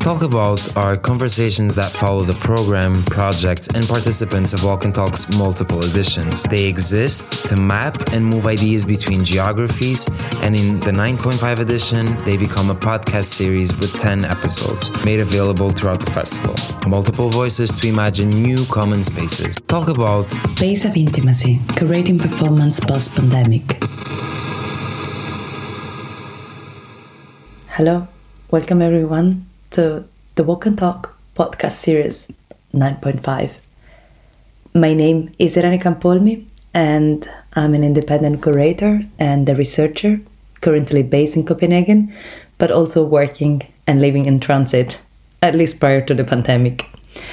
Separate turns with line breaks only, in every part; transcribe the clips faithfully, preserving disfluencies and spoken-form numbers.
Talk About are conversations that follow the program, projects, and participants of Walk and Talk's multiple editions. They exist to map and move ideas between geographies, and in the nine point five edition, they become a podcast series with ten episodes, made available throughout the festival. Multiple voices to imagine new common spaces. Talk About
Space of Intimacy, curating performance post-pandemic. Hello, welcome everyone to the Walk and Talk podcast series nine point five. My name is Irene Campolmi and I'm an independent curator and a researcher currently based in Copenhagen, but also working and living in transit, at least prior to the pandemic.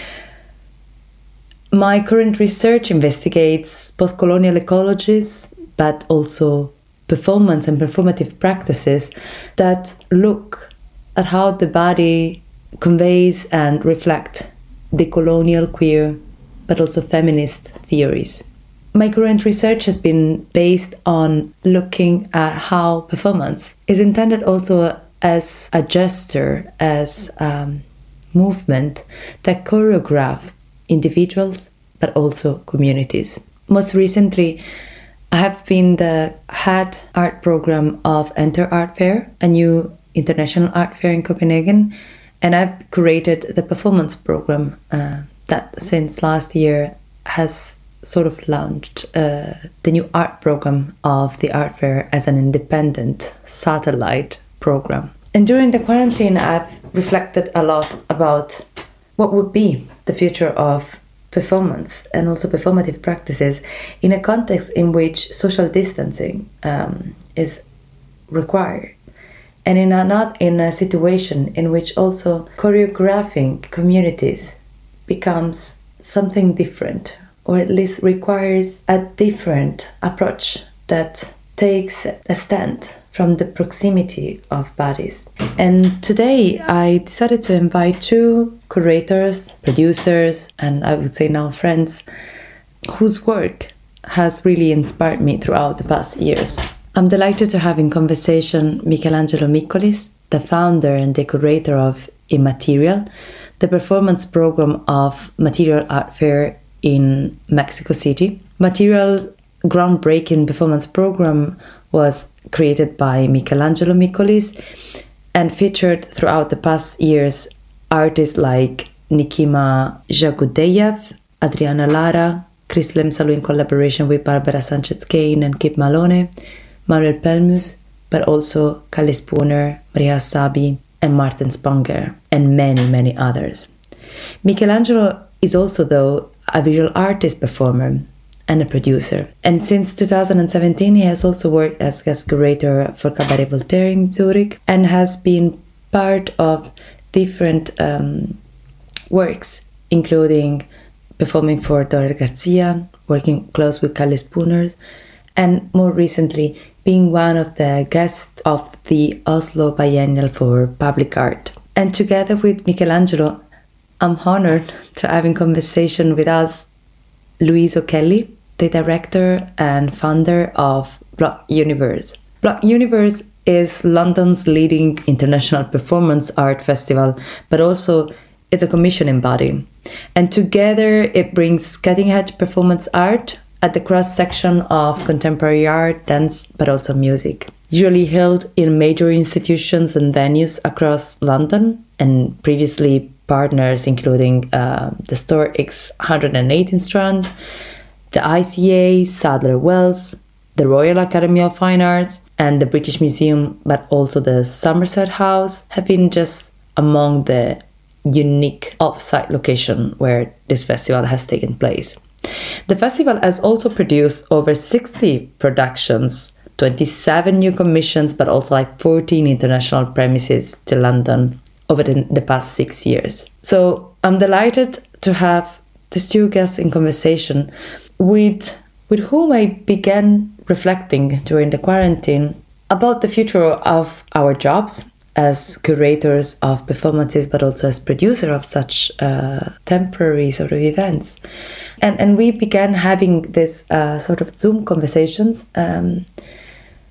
My current research investigates post-colonial ecologies, but also performance and performative practices that look at how the body conveys and reflect decolonial, queer, but also feminist theories. My current research has been based on looking at how performance is intended also as a gesture, as a movement that choreograph individuals, but also communities. Most recently, I have been the head art program of Enter Art Fair, a new international art fair in Copenhagen, and I've curated the performance program uh, that since last year has sort of launched uh, the new art program of the art fair as an independent satellite program. And during the quarantine, I've reflected a lot about what would be the future of performance and also performative practices in a context in which social distancing um, is required, and in a, not in a situation in which also choreographing communities becomes something different, or at least requires a different approach that takes a stand from the proximity of bodies. And today I decided to invite two curators, producers, and I would say now friends, whose work has really inspired me throughout the past years. I'm delighted to have in conversation Michelangelo Miccolis, the founder and the curator of Immaterial, the performance program of Material Art Fair in Mexico City. Material's groundbreaking performance program was created by Michelangelo Miccolis and featured throughout the past years artists like Nikima Jagudeyev, Adriana Lara, Chris Lemsalu in collaboration with Barbara Sanchez-Kane and Kip Malone, Manuel Pelmus, but also Kalle Spooner, Maria Sabi, and Martin Sponger, and many, many others. Michelangelo is also, though, a visual artist performer and a producer. And since two thousand seventeen, he has also worked as guest curator for Cabaret Voltaire in Zurich and has been part of different um, works, including performing for Dorel Garcia, working close with Kalle Spooner, and more recently being one of the guests of the Oslo Biennial for Public Art. And together with Michelangelo, I'm honored to have in conversation with us Louise O'Kelly, the director and founder of Block Universe. Block Universe is London's leading international performance art festival, but also it's a commissioning body. And together it brings cutting-edge performance art at the cross-section of contemporary art, dance, but also music. Usually held in major institutions and venues across London, and previously partners including uh, the Store X one hundred eight in Strand, the I C A, Sadler Wells, the Royal Academy of Fine Arts, and the British Museum, but also the Somerset House, have been just among the unique off-site location where this festival has taken place. The festival has also produced over sixty productions, twenty-seven new commissions, but also like fourteen international premises to London over the, the past six years. So I'm delighted to have these two guests in conversation with, with whom I began reflecting during the quarantine about the future of our jobs as curators of performances, but also as producer of such uh, temporary sort of events. And and we began having this uh, sort of Zoom conversations um,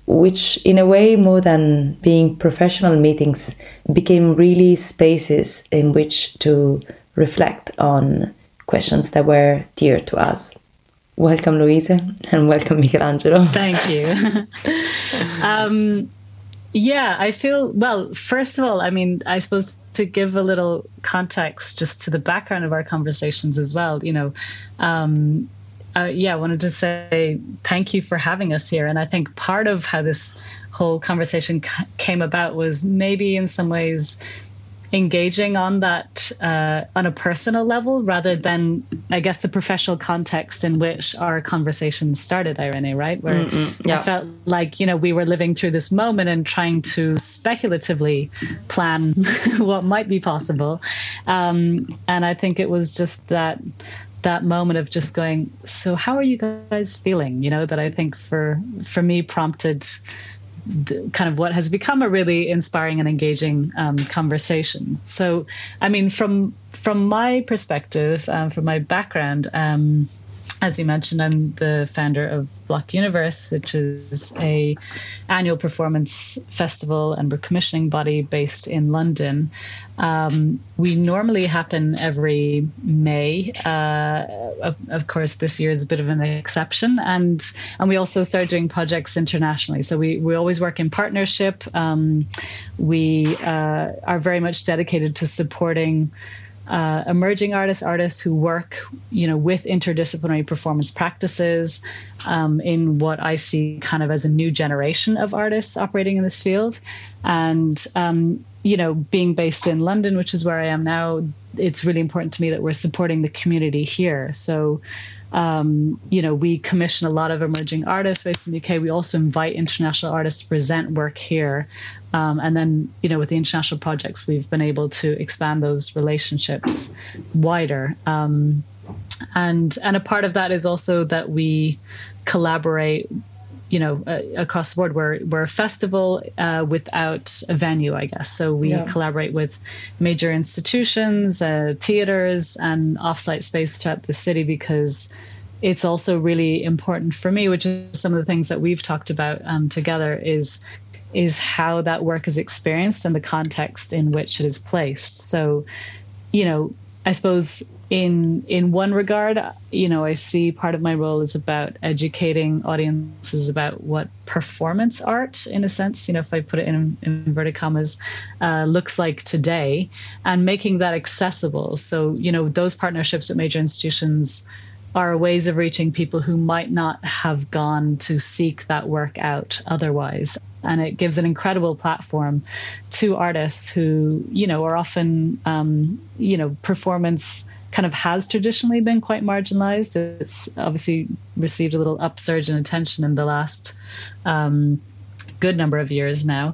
which in a way, more than being professional meetings, became really spaces in which to reflect on questions that were dear to us. Welcome, Louise, and welcome, Michelangelo.
Thank you. um, yeah, I feel, well, first of all, I mean, I suppose to give a little context just to the background of our conversations as well, you know, um, uh, yeah, I wanted to say thank you for having us here. And I think part of how this whole conversation c- came about was maybe in some ways engaging on that uh, on a personal level rather than, I guess, the professional context in which our conversations started, Irene, right? Where yeah. I felt like, you know, we were living through this moment and trying to speculatively plan what might be possible. Um, and I think it was just that that moment of just going, so how are you guys feeling? You know, that I think for for me prompted The, kind of what has become a really inspiring and engaging um, conversation. So, I mean, from from my perspective, um, from my background, um, as you mentioned, I'm the founder of Block Universe, which is a annual performance festival and commissioning body based in London. Um, we normally happen every May. Uh, of, of course, this year is a bit of an exception, and and we also start doing projects internationally. So we we always work in partnership. Um, we uh, are very much dedicated to supporting Uh, emerging artists, artists who work, you know, with interdisciplinary performance practices um, in what I see kind of as a new generation of artists operating in this field. And, um, you know, being based in London, which is where I am now, it's really important to me that we're supporting the community here. So, um, you know, we commission a lot of emerging artists based in the U K. We also invite international artists to present work here. Um, and then, you know, with the international projects, we've been able to expand those relationships wider. Um, and and a part of that is also that we collaborate, you know, uh, across the board. We're, we're a festival uh, without a venue, I guess. So we yeah. collaborate with major institutions, uh, theaters, and offsite space throughout the city because it's also really important for me, which is some of the things that we've talked about um, together, is is how that work is experienced and the context in which it is placed. So, you know, I suppose in in one regard, you know, I see part of my role is about educating audiences about what performance art, in a sense, you know, if I put it in, in inverted commas, uh, looks like today, and making that accessible. So, you know, those partnerships with major institutions are ways of reaching people who might not have gone to seek that work out otherwise. And it gives an incredible platform to artists who, you know, are often, um, you know, performance kind of has traditionally been quite marginalized. It's obviously received a little upsurge in attention in the last um, good number of years now.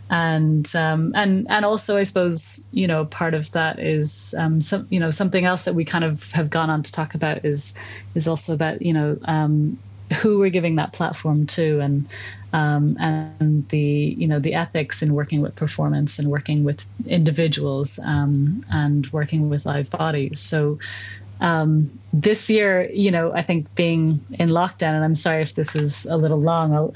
And um, and and also, I suppose, you know, part of that is um, some, you know, something else that we kind of have gone on to talk about is is also about, you know, um, who we're giving that platform to, and um, and the, you know, the ethics in working with performance and working with individuals um, and working with live bodies. So um, this year, you know, I think being in lockdown, and I'm sorry if this is a little long, I'll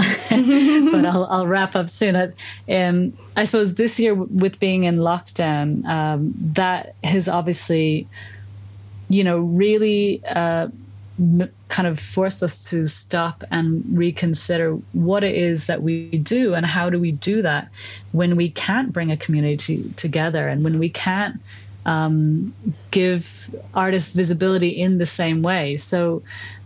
but I'll, I'll wrap up soon. Um, I suppose this year with being in lockdown, um, that has obviously, you know, really uh, m- kind of forced us to stop and reconsider what it is that we do and how do we do that when we can't bring a community together and when we can't um, give artists visibility in the same way. So,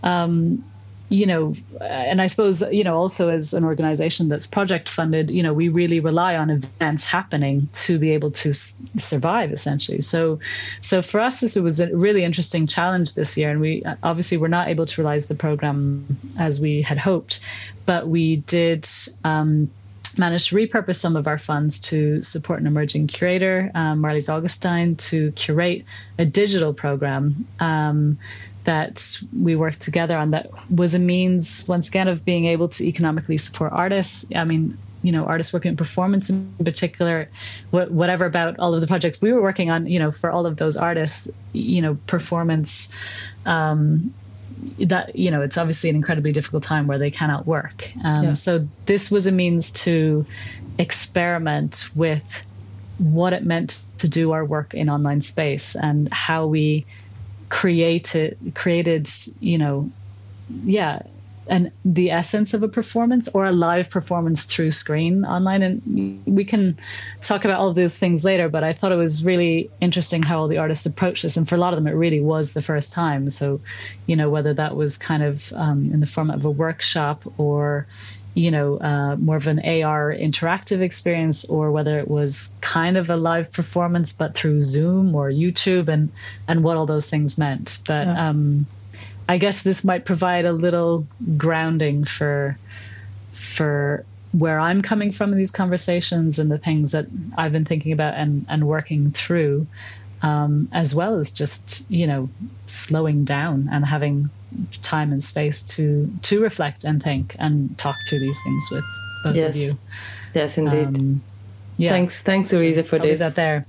um, you know, and I suppose, you know, also as an organization that's project funded, you know, we really rely on events happening to be able to s- survive, essentially. So, so for us, this was a really interesting challenge this year. And we obviously were not able to realize the program as we had hoped, but we did um, managed to repurpose some of our funds to support an emerging curator, um, Marlies Augustine, to curate a digital program um, that we worked together on, that was a means, once again, of being able to economically support artists. I mean, you know, artists working in performance in particular, wh- whatever about all of the projects we were working on, you know, for all of those artists, you know, performance, um, that, you know, it's obviously an incredibly difficult time where they cannot work. Um,
Yeah.
So this was a means to experiment with what it meant to do our work in online space and how we created, created, you know, yeah, and the essence of a performance or a live performance through screen online. And we can talk about all of those things later, but I thought it was really interesting how all the artists approached this. And for a lot of them, it really was the first time. So, you know, whether that was kind of um, in the format of a workshop or, you know, uh, more of an A R interactive experience, or whether it was kind of a live performance, but through Zoom or YouTube, and, and what all those things meant. But,
Yeah.
um, I guess this might provide a little grounding for for where I'm coming from in these conversations and the things that I've been thinking about and, and working through, um, as well as just, you know, slowing down and having time and space to to reflect and think and talk through these things with both
Yes.
of you.
Yes, indeed.
Um, yeah.
Thanks, thanks, Louisa, for
I'll leave
this.
that there.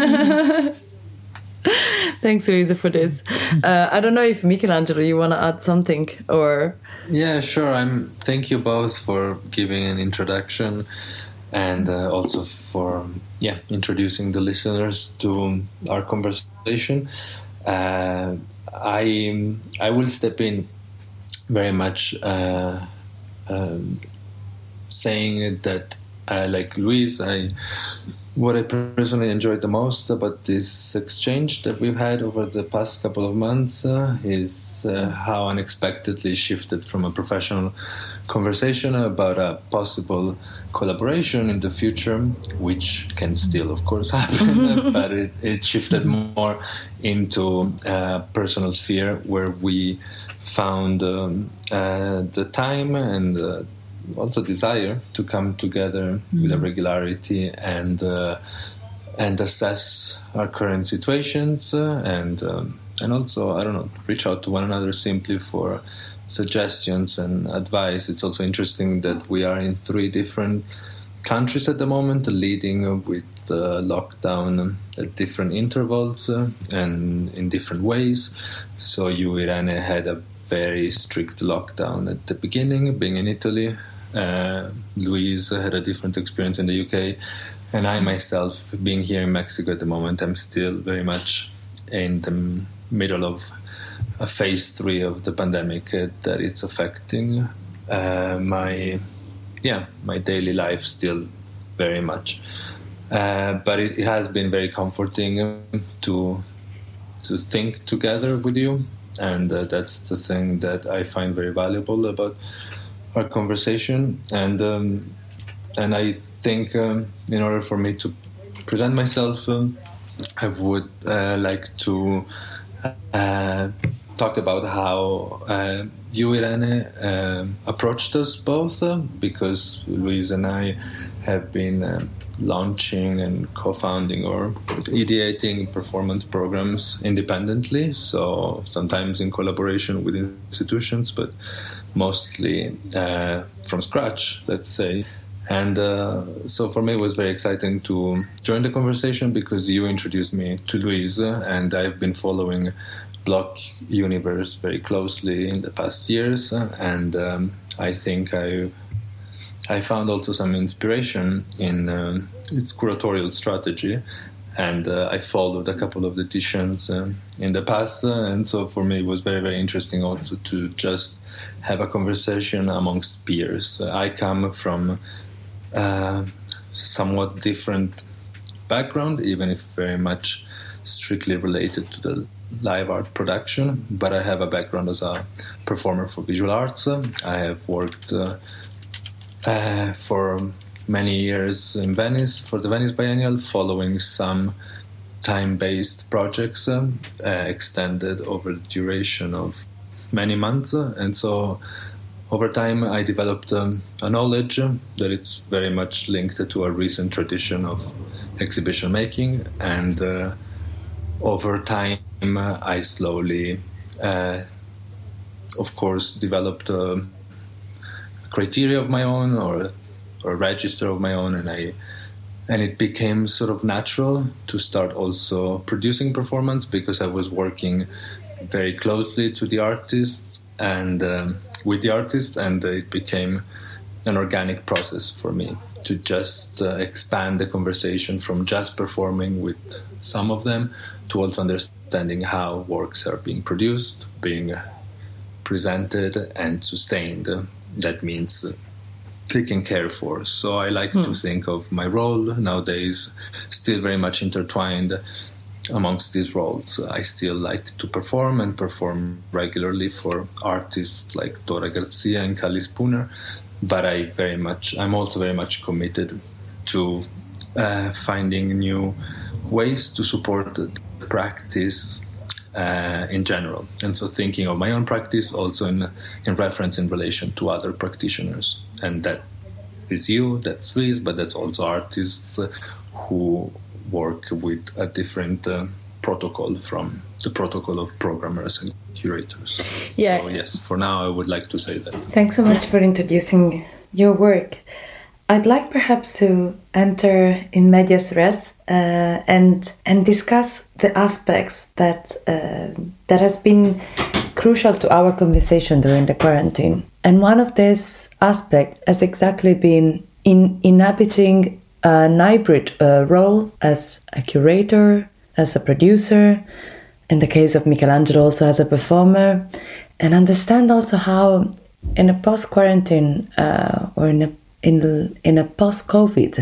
Thanks, Louisa, for this. Uh, I don't know if Michelangelo, you want to add something, or
Yeah, sure. I'm. Thank you both for giving an introduction, and uh, also for yeah introducing the listeners to our conversation. Uh, I I will step in very much, uh, um, saying that uh, like Louise, I. What I personally enjoyed the most about this exchange that we've had over the past couple of months uh, is uh, how unexpectedly shifted from a professional conversation about a possible collaboration in the future, which can still, of course, happen, but it, it shifted more into a personal sphere where we found um, uh, the time and uh, also desire to come together mm-hmm. with a regularity and uh, and assess our current situations uh, and um, and also I don't know reach out to one another simply for suggestions and advice. It's also interesting that we are in three different countries at the moment, leading with the lockdown at different intervals uh, and in different ways. So you, Irene, had a very strict lockdown at the beginning, being in Italy. Uh, Louise had a different experience in the U K, and I myself, being here in Mexico at the moment, I'm still very much in the middle of a phase three of the pandemic uh, that it's affecting uh, my yeah my daily life still very much. Uh, but it, it has been very comforting to to think together with you, and uh, that's the thing that I find very valuable about our conversation. And um, and I think um, in order for me to present myself, um, I would uh, like to uh, talk about how uh, you, Irene, uh, approached us both, uh, because Louise and I have been uh, launching and co-founding or ideating performance programs independently, so sometimes in collaboration with institutions, but mostly uh, from scratch, let's say. And uh, so for me it was very exciting to join the conversation because you introduced me to Louise, and I've been following Block Universe very closely in the past years, and um, I think I I found also some inspiration in uh, its curatorial strategy, and uh, I followed a couple of editions uh, in the past, uh, and so for me it was very, very interesting also to just have a conversation amongst peers. Uh, I come from a somewhat different background, even if very much strictly related to the live art production, but I have a background as a performer for visual arts. I have worked uh, uh, for many years in Venice for the Venice Biennial, following some time-based projects uh, uh, extended over the duration of many months, and so over time I developed um, a knowledge that it's very much linked to a recent tradition of exhibition making, and uh, over time I slowly uh, of course developed a criteria of my own or, or a register of my own, and I and it became sort of natural to start also producing performance because I was working very closely to the artists and um, with the artists, and it became an organic process for me to just uh, expand the conversation from just performing with some of them to also understanding how works are being produced, being presented and sustained. That means uh, taken care for. So I like mm. to think of my role nowadays still very much intertwined amongst these roles. I still like to perform and perform regularly for artists like Dora Garcia and Kalli Spooner, but I very much, I'm also very much committed to uh, finding new ways to support the practice uh, in general. And so thinking of my own practice also in, in reference in relation to other practitioners. And that is you, that's Liz, but that's also artists who work with a different uh, protocol from the protocol of programmers and curators.
Yeah.
So yes, for now I would like to say that.
Thanks so much for introducing your work. I'd like perhaps to enter in medias res uh, and and discuss the aspects that uh, that has been crucial to our conversation during the quarantine. And one of this aspect has exactly been in inhabiting an hybrid uh, role as a curator, as a producer, in the case of Michelangelo also as a performer, and understand also how in a post-quarantine uh, or in a in in a post-COVID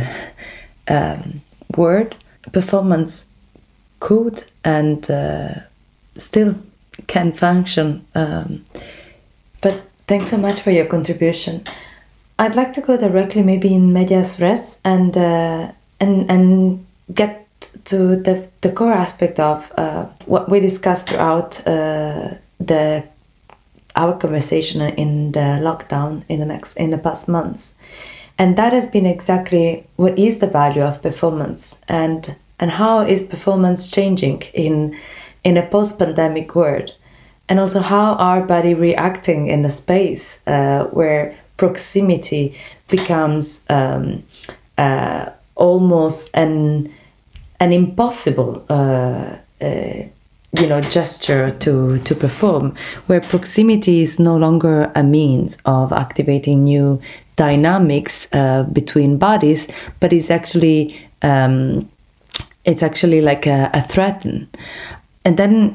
um, world, performance could and uh, still can function. Um, but thanks so much for your contribution. I'd like to go directly maybe in medias res and uh, and and get to the the core aspect of uh, what we discussed throughout uh, the our conversation in the lockdown in the next in the past months, and that has been exactly what is the value of performance and and how is performance changing in in a post-pandemic world, and also how our body reacting in a space uh, where proximity becomes um, uh, almost an an impossible uh, uh, you know gesture to to perform, where proximity is no longer a means of activating new dynamics uh, between bodies, but is actually um, it's actually like a, a threat. And then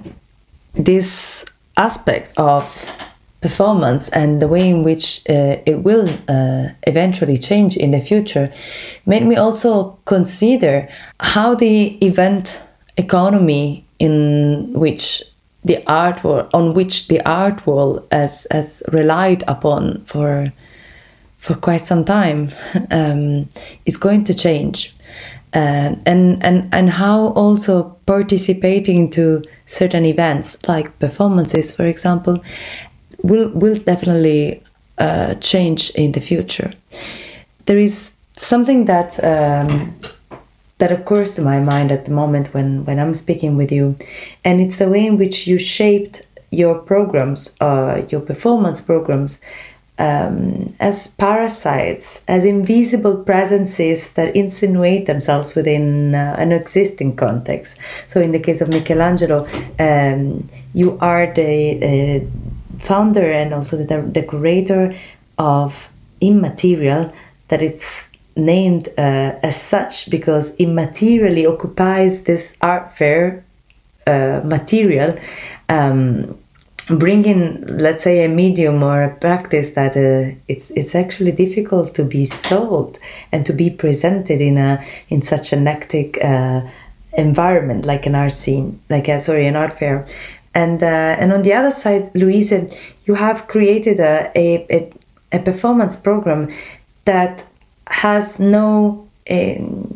this aspect of performance and the way in which uh, it will uh, eventually change in the future made me also consider how the event economy in which the art world, on which the art world has, has relied upon for for quite some time um, is going to change. Uh, and, and, and how also participating to certain events like performances, for example, will will definitely uh, change in the future. There is something that um, that occurs to my mind at the moment when, when I'm speaking with you, and it's the way in which you shaped your programs, uh, your performance programs, um, as parasites, as invisible presences that insinuate themselves within uh, an existing context. So in the case of Michelangelo, um, you are the uh, founder and also the, the curator of Immaterial, that it's named uh, as such because immaterially occupies this art fair uh, material, um, bringing, let's say, a medium or a practice that uh, it's it's actually difficult to be sold and to be presented in a in such an hectic uh, environment like an art scene, like a, sorry, an art fair. And uh, and on the other side, Louise, you have created a, a, a performance program that has no um,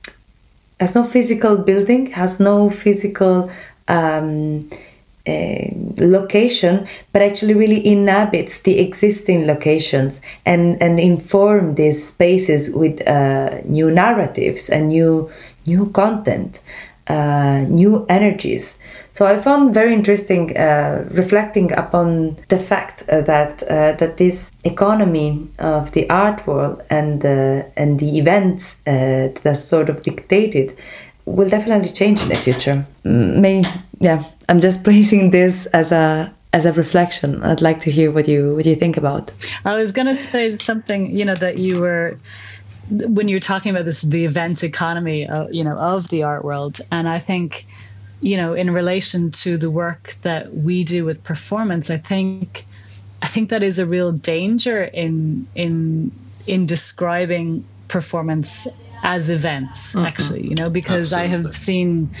has no physical building, has no physical um, uh, location, but actually really inhabits the existing locations and, and inform these spaces with uh, new narratives and new new content, uh, new energies. So I found very interesting uh, reflecting upon the fact uh, that uh, that this economy of the art world and uh, and the events uh, that sort of dictated will definitely change in the future. May yeah, I'm just placing this as a as a reflection. I'd like to hear what you what you think about.
I was going to say something, you know, that you were when you were talking about this, the event economy, uh, you know, of the art world, and I think, you know, in relation to the work that we do with performance, I think, I think that is a real danger in in in describing performance as events, mm-hmm. actually, you know, because Absolutely. I have seen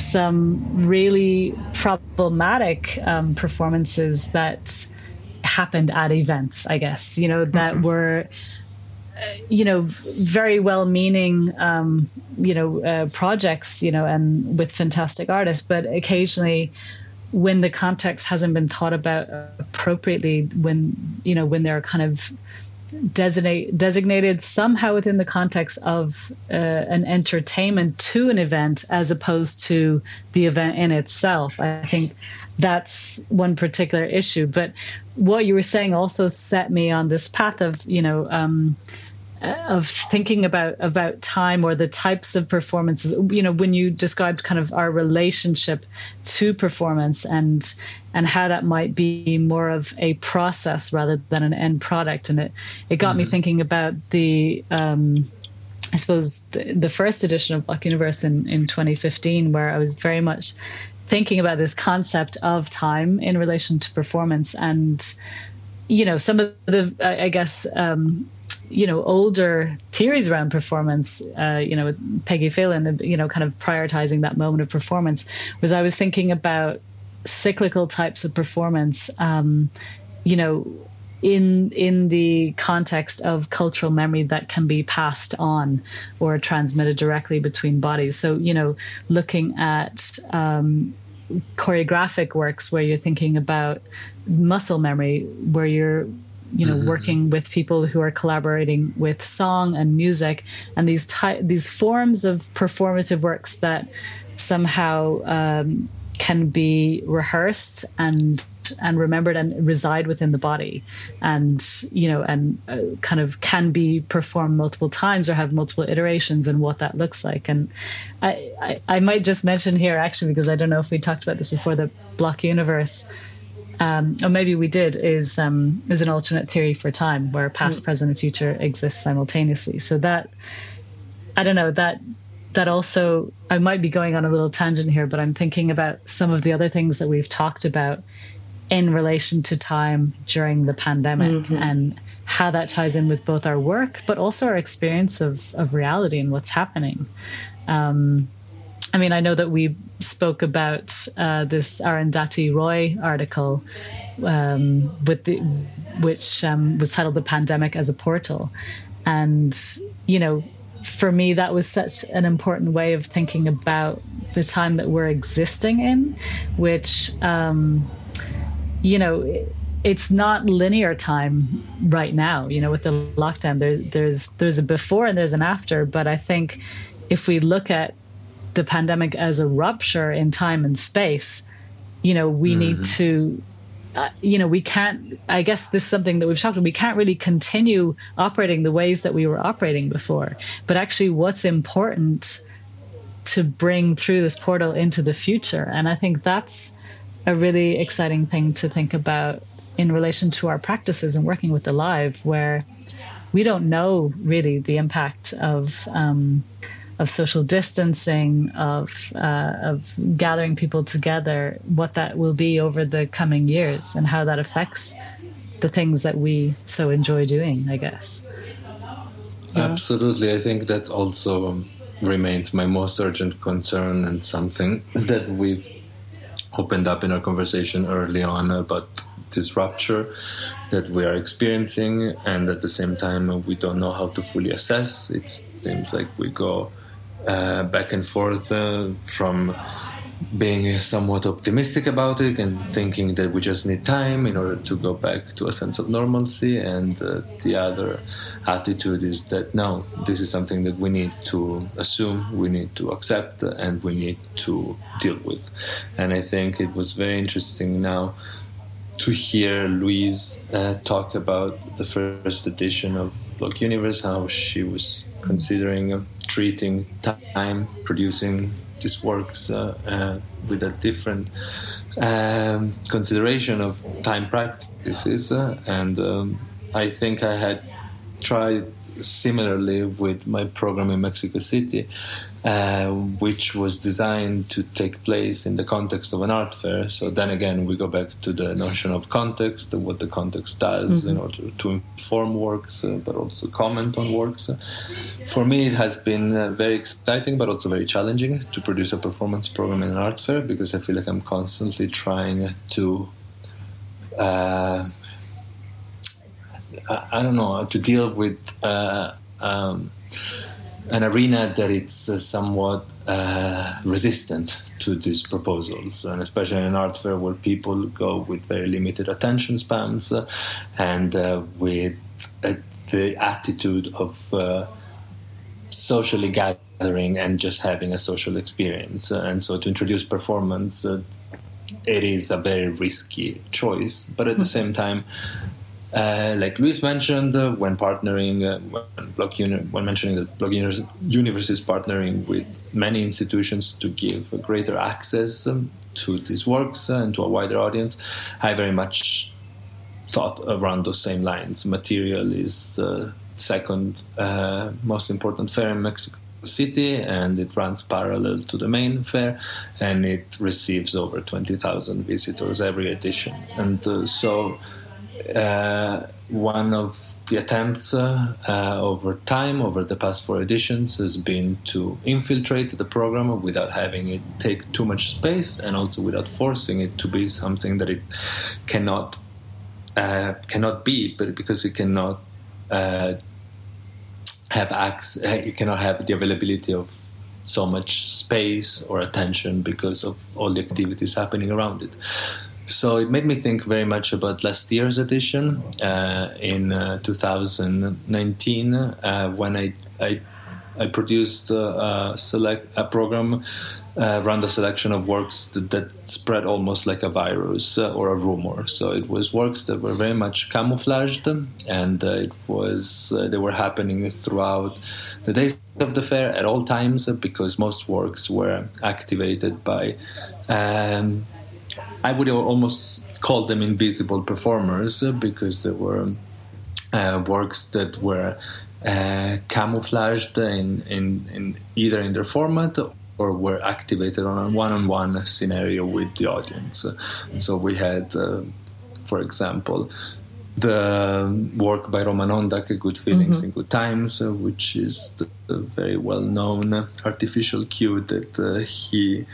some really problematic um, performances that happened at events, I guess, you know, that mm-hmm. were, uh, you know, very well-meaning, um, you know, uh, projects, you know, and with fantastic artists, but occasionally when the context hasn't been thought about appropriately, when, you know, when they're kind of designate designated somehow within the context of uh, an entertainment to an event as opposed to the event in itself. I think that's one particular issue. But what you were saying also set me on this path of, you know, um, of thinking about about time or the types of performances. You know, when you described kind of our relationship to performance and and how that might be more of a process rather than an end product, and it it got mm-hmm. me thinking about the um, I suppose the, the first edition of Block Universe in in twenty fifteen, where I was very much thinking about this concept of time in relation to performance, and you know, some of the I, I guess. Um, you know, older theories around performance, uh, you know, with Peggy Phelan, you know, kind of prioritizing that moment of performance, was I was thinking about cyclical types of performance, um, you know, in in the context of cultural memory that can be passed on or transmitted directly between bodies. So, you know, looking at um, choreographic works where you're thinking about muscle memory, where you're you know, mm-hmm. working with people who are collaborating with song and music, and these ty- these forms of performative works that somehow um, can be rehearsed and and remembered and reside within the body, and you know, and uh, kind of can be performed multiple times or have multiple iterations, and what that looks like. And I, I, I might just mention here, actually, because I don't know if we talked about this before, the Block Universe. Um, or maybe we did, is um, is an alternate theory for time where past, mm. present, and future exist simultaneously. So that, I don't know, that that also, I might be going on a little tangent here, but I'm thinking about some of the other things that we've talked about in relation to time during the pandemic, mm-hmm. and how that ties in with both our work, but also our experience of, of reality and what's happening. Um, I mean, I know that we spoke about uh, this Arundhati Roy article, um, with the, which um, was titled "The Pandemic as a Portal," and you know, for me, that was such an important way of thinking about the time that we're existing in, which, um, you know, it's not linear time right now. You know, with the lockdown, there's there's there's a before and there's an after, but I think if we look at the pandemic as a rupture in time and space, you know, we mm-hmm. need to, uh, you know, we can't, I guess this is something that we've talked about, we can't really continue operating the ways that we were operating before. But actually what's important to bring through this portal into the future. And I think that's a really exciting thing to think about in relation to our practices and working with the live, where we don't know really the impact of, um, of social distancing, of uh, of gathering people together, what that will be over the coming years, and how that affects the things that we so enjoy doing, I guess.
Absolutely. I think that also um, remains my most urgent concern, and something that we've opened up in our conversation early on about this rupture that we are experiencing, and at the same time we don't know how to fully assess. It seems like we go Uh, back and forth uh, from being somewhat optimistic about it and thinking that we just need time in order to go back to a sense of normalcy, and uh, the other attitude is that no, this is something that we need to assume, we need to accept, and we need to deal with. And I think it was very interesting now to hear Louise uh, talk about the first edition of Block Universe, how she was considering treating time, producing these works uh, uh, with a different um, consideration of time practices. Uh, and um, I think I had tried similarly with my program in Mexico City, uh, which was designed to take place in the context of an art fair. So then again, we go back to the notion of context, what the context does mm-hmm. in order to inform works, uh, but also comment on works. For me, it has been uh, very exciting, but also very challenging to produce a performance program in an art fair, because I feel like I'm constantly trying to uh, I don't know, to deal with uh, um, an arena that it's uh, somewhat uh, resistant to these proposals, and especially in an art fair where people go with very limited attention spans uh, and uh, with uh, the attitude of uh, socially gathering and just having a social experience. And so to introduce performance, uh, it is a very risky choice, but at the same time, Uh, like Luis mentioned, uh, when partnering, uh, when, Block Uni- when mentioning that Block Uni- Universe is partnering with many institutions to give greater access um, to these works uh, and to a wider audience, I very much thought around those same lines. Material is the second uh, most important fair in Mexico City, and it runs parallel to the main fair, and it receives over twenty thousand visitors every edition. And uh, so Uh, one of the attempts uh, uh, over time, over the past four editions, has been to infiltrate the program without having it take too much space, and also without forcing it to be something that it cannot uh, cannot be, but because it cannot uh, have access, it cannot have the availability of so much space or attention because of all the activities happening around it. So it made me think very much about last year's edition uh, in uh, two thousand nineteen uh, when I I, I produced uh, a select a program uh, around a selection of works that, that spread almost like a virus uh, or a rumor. So it was works that were very much camouflaged, and uh, it was uh, they were happening throughout the days of the fair at all times, because most works were activated by. Um, I would almost call them invisible performers, uh, because there were uh, works that were uh, camouflaged in, in, in either in their format or were activated on a one-on-one scenario with the audience. And so we had, uh, for example, the work by Roman Ondak, Good Feelings mm-hmm. in Good Times, uh, which is the, the very well-known artificial cue that uh, he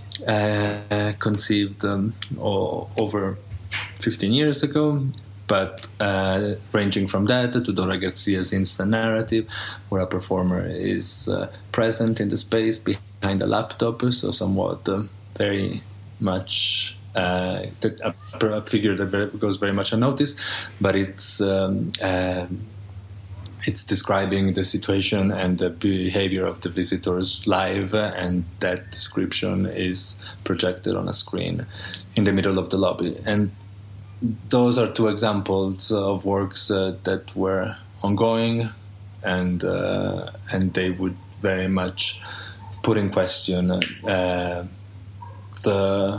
uh, conceived um, o- over fifteen years ago, but uh, ranging from that to Dora Garcia's instant narrative, where a performer is uh, present in the space behind a laptop, so somewhat uh, very much... Uh, a, a figure that very, goes very much unnoticed, but it's um, um, it's describing the situation and the behavior of the visitors live, and that description is projected on a screen in the middle of the lobby. And those are two examples of works uh, that were ongoing, and uh, and they would very much put in question uh, the.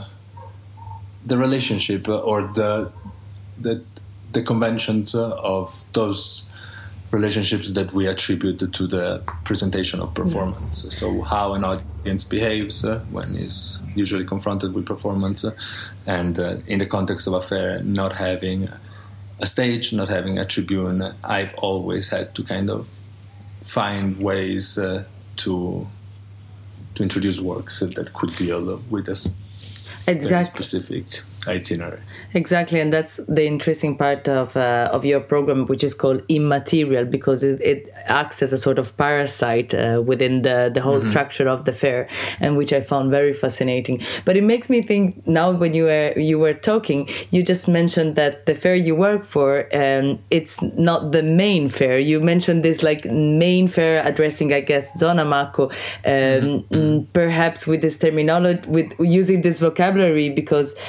the relationship or the the the conventions of those relationships that we attribute to the presentation of performance. Yeah. So how an audience behaves uh, when is usually confronted with performance, uh, and uh, in the context of a fair, not having a stage, not having a tribune, I've always had to kind of find ways uh, to to introduce works that could deal with us.
Exactly.
Very specific itinerary.
Exactly, and that's the interesting part of uh, of your program, which is called Immaterial, because it, it acts as a sort of parasite uh, within the, the whole mm-hmm. structure of the fair, and which I found very fascinating. But it makes me think now, when you were you were talking, you just mentioned that the fair you work for, um, it's not the main fair. You mentioned this like main fair addressing, I guess, Zona Mako, um, mm-hmm. perhaps with this terminology, with using this vocabulary, because uh,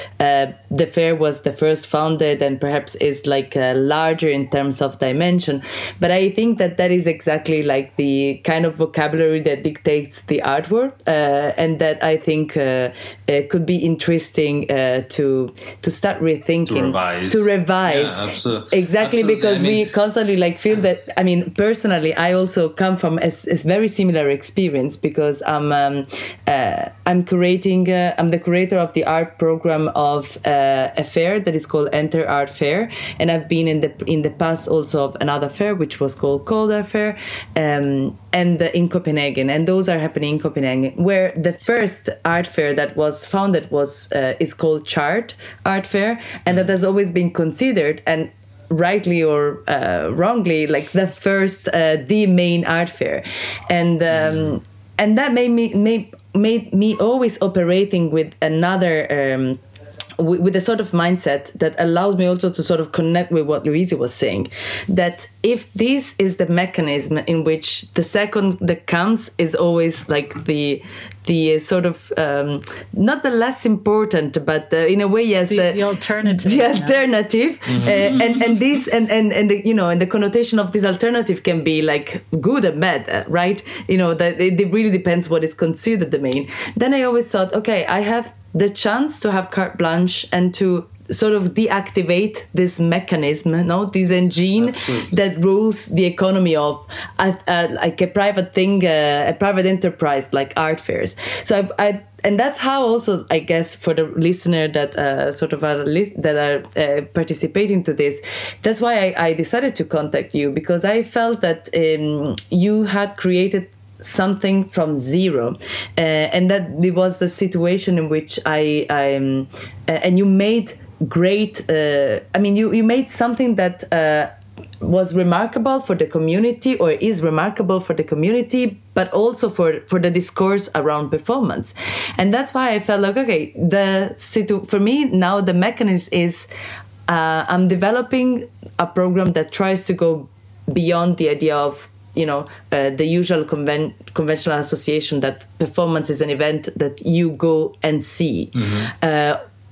uh, the fair was the first founded and perhaps is like uh, larger in terms of dimension. But I think that that is exactly like the kind of vocabulary that dictates the artwork, uh, and that I think uh, it could be interesting uh, to to start rethinking,
to revise,
to revise.
Yeah, absolutely.
Exactly,
absolutely.
because
I mean,
we constantly like feel that. I mean, personally, I also come from a, a very similar experience because I'm um, uh, I'm curating. Uh, I'm the curator of the art program of uh, a fair that is called Enter Art Fair, and I've been in the in the past also of another fair which was called Calder Fair, um, and uh, in Copenhagen, and those are happening in Copenhagen, where the first art fair that was founded was uh, is called Chart Art Fair, and that has always been considered and rightly or uh, wrongly like the first uh, the main art fair, and um, mm. and that made me made made me always operating with another um, with, with a sort of mindset that allows me also to sort of connect with what Louise was saying, that if this is the mechanism in which the second that comes is always like the the sort of um, not the less important, but uh, in a way, yes,
the, the, the alternative,
the alternative, yeah. uh, and and this and and and the, you know, and the connotation of this alternative can be like good and bad, uh, right? You know, that it, it really depends what is considered the main. Then I always thought, okay, I have the chance to have carte blanche and to sort of deactivate this mechanism, no, this engine Absolutely. That rules the economy of a, a, like a private thing, uh, a private enterprise like art fairs. So I, I and that's how also, I guess, for the listener that uh, sort of are that are uh, participating to this, that's why I, I decided to contact you, because I felt that um, you had created something from zero, uh, and that it was the situation in which I, I um, uh, and you made great. Uh, I mean, you you made something that uh, was remarkable for the community, or is remarkable for the community, but also for for the discourse around performance, and that's why I felt like, okay, the situ- for me now the mechanism is uh, I'm developing a program that tries to go beyond the idea of, you know, uh, the usual conven- conventional association that performance is an event that you go and see. Mm-hmm. Uh,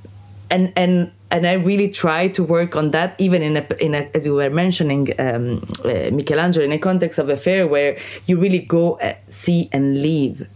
and and and I really try to work on that, even in a, in a, as you were mentioning, um, uh, Michelangelo, in a context of a fair where you really go uh, see and leave.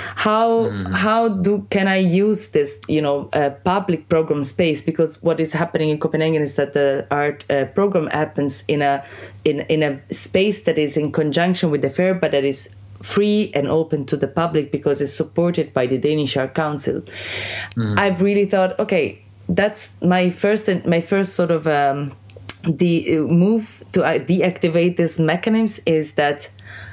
How mm. how do can I use this, you know, uh, public program space? Because what is happening in Copenhagen is that the art uh, program happens in a in in a space that is in conjunction with the fair, but that is free and open to the public because it's supported by the Danish Art Council. Mm. I've really thought, okay, that's my first my first sort of um, the move to uh, deactivate this mechanism is that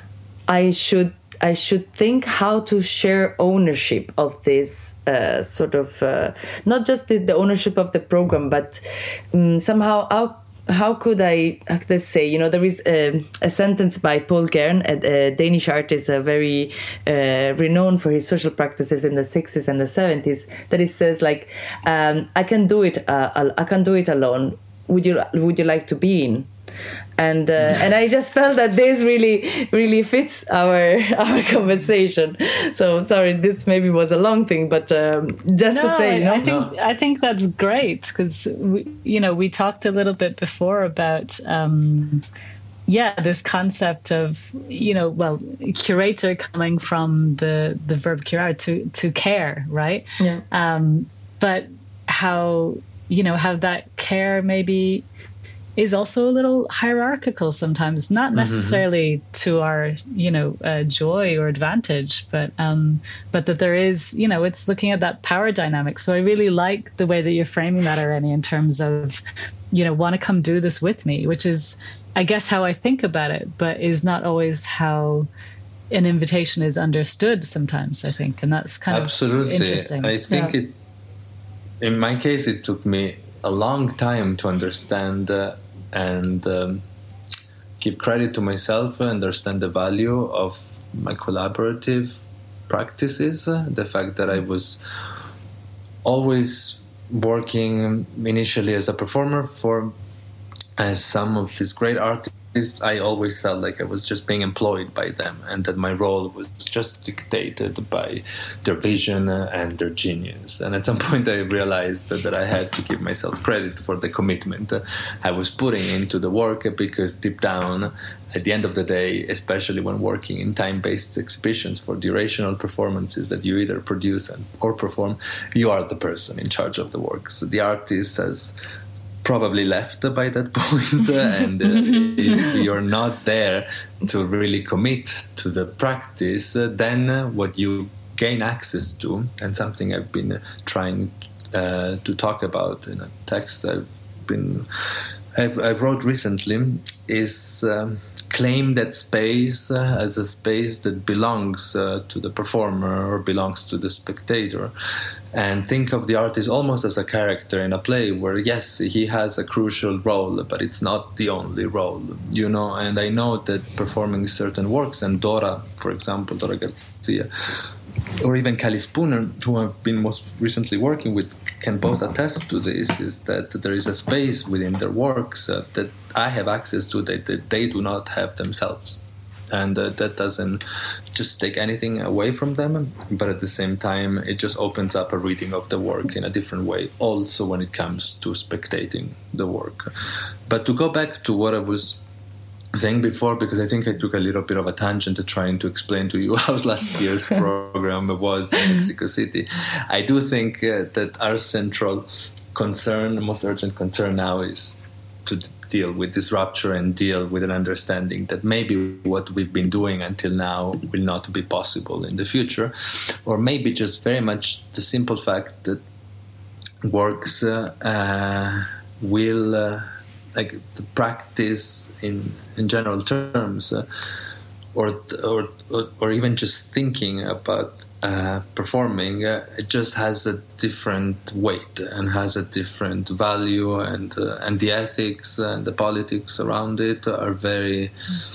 I should I should think how to share ownership of this uh, sort of uh, not just the, the ownership of the program, but um, somehow how how could I how could I say, you know, there is a, a sentence by Paul Gern, a, a Danish artist, uh, very uh, renowned for his social practices in the sixties and the seventies, that it says like, um, I can do it uh, I can do it alone. Would you would you like to be in? And uh, and I just felt that this really really fits our our conversation. So sorry, this maybe was a long thing, but um, just
no,
to say, you know?
I think I think that's great, because you know we talked a little bit before about um, yeah this concept of, you know, well, curator coming from the the verb curare, to to care, right?
Yeah.
Um, but how you know how that care maybe is also a little hierarchical sometimes, not necessarily mm-hmm. to our, you know, uh, joy or advantage, but um, but that there is, you know, it's looking at that power dynamic. So I really like the way that you're framing that, Irene, in terms of, you know, want to come do this with me, which is, I guess, how I think about it, but is not always how an invitation is understood sometimes, I think. And that's kind
Absolutely.
of interesting.
I think
yeah.
it, in my case, it took me a long time to understand uh, and um, give credit to myself, understand the value of my collaborative practices, uh, the fact that I was always working initially as a performer for as some of these great artists artists, I always felt like I was just being employed by them, and that my role was just dictated by their vision and their genius. And at some point I realized that, that I had to give myself credit for the commitment I was putting into the work, because deep down, at the end of the day, especially when working in time-based exhibitions for durational performances that you either produce and, or perform, you are the person in charge of the works. The artist has probably left by that point, and uh, if you're not there to really commit to the practice, uh, then uh, what you gain access to, and something I've been trying uh, to talk about in a text I've been I've, I've wrote recently, is um, claim that space uh, as a space that belongs uh, to the performer or belongs to the spectator, and think of the artist almost as a character in a play where, yes, he has a crucial role, but it's not the only role, you know. And I know that performing certain works, and Dora, for example, Dora Garcia, or even Kelly Spooner, who I've been most recently working with, can both attest to this, is that there is a space within their works uh, that I have access to that, that they do not have themselves. And uh, that doesn't just take anything away from them, but at the same time, it just opens up a reading of the work in a different way, also when it comes to spectating the work. But to go back to what I was saying before, because I think I took a little bit of a tangent to trying to explain to you how last year's program was in Mexico City. I do think uh, that our central concern, most urgent concern now, is to deal with this rupture and deal with an understanding that maybe what we've been doing until now will not be possible in the future, or maybe just very much the simple fact that works uh, uh, will... Uh, like the practice in in general terms, uh, or, or or or even just thinking about uh, performing, uh, it just has a different weight and has a different value, and uh, and the ethics and the politics around it are very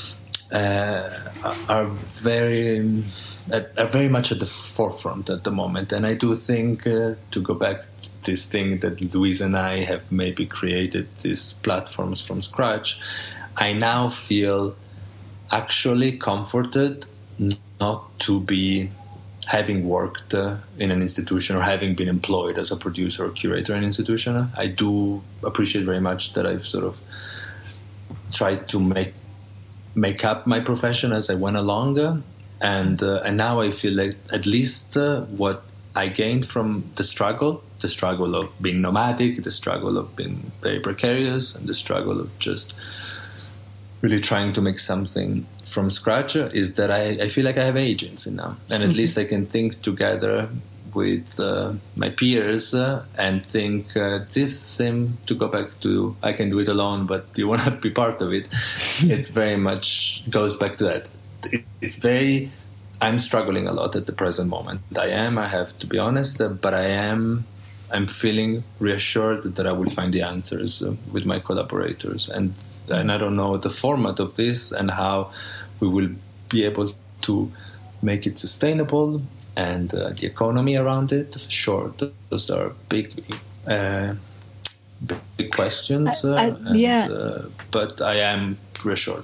uh, are very are very much at the forefront at the moment. And I do think uh, to go back to this thing that Louise and I have maybe created these platforms from scratch, I now feel actually comforted not to be having worked uh, in an institution or having been employed as a producer or curator in an institution. I do appreciate very much that I've sort of tried to make make up my profession as I went along, uh, and uh, and now I feel like at least uh, what I gained from the struggle, the struggle of being nomadic, the struggle of being very precarious, and the struggle of just really trying to make something from scratch, is that I, I feel like I have agency now. And at mm-hmm. least I can think together with uh, my peers uh, and think uh, this same, to go back to I can do it alone, but you want to be part of it. It's very much goes back to that. It, it's very, I'm struggling a lot at the present moment. I am, I have to be honest, uh, but I am, I'm feeling reassured that I will find the answers uh, with my collaborators. And and I don't know the format of this and how we will be able to make it sustainable, and uh, the economy around it. Sure, those are big, uh, big questions. Uh,
I, I,
and,
yeah,
uh, but I am reassured.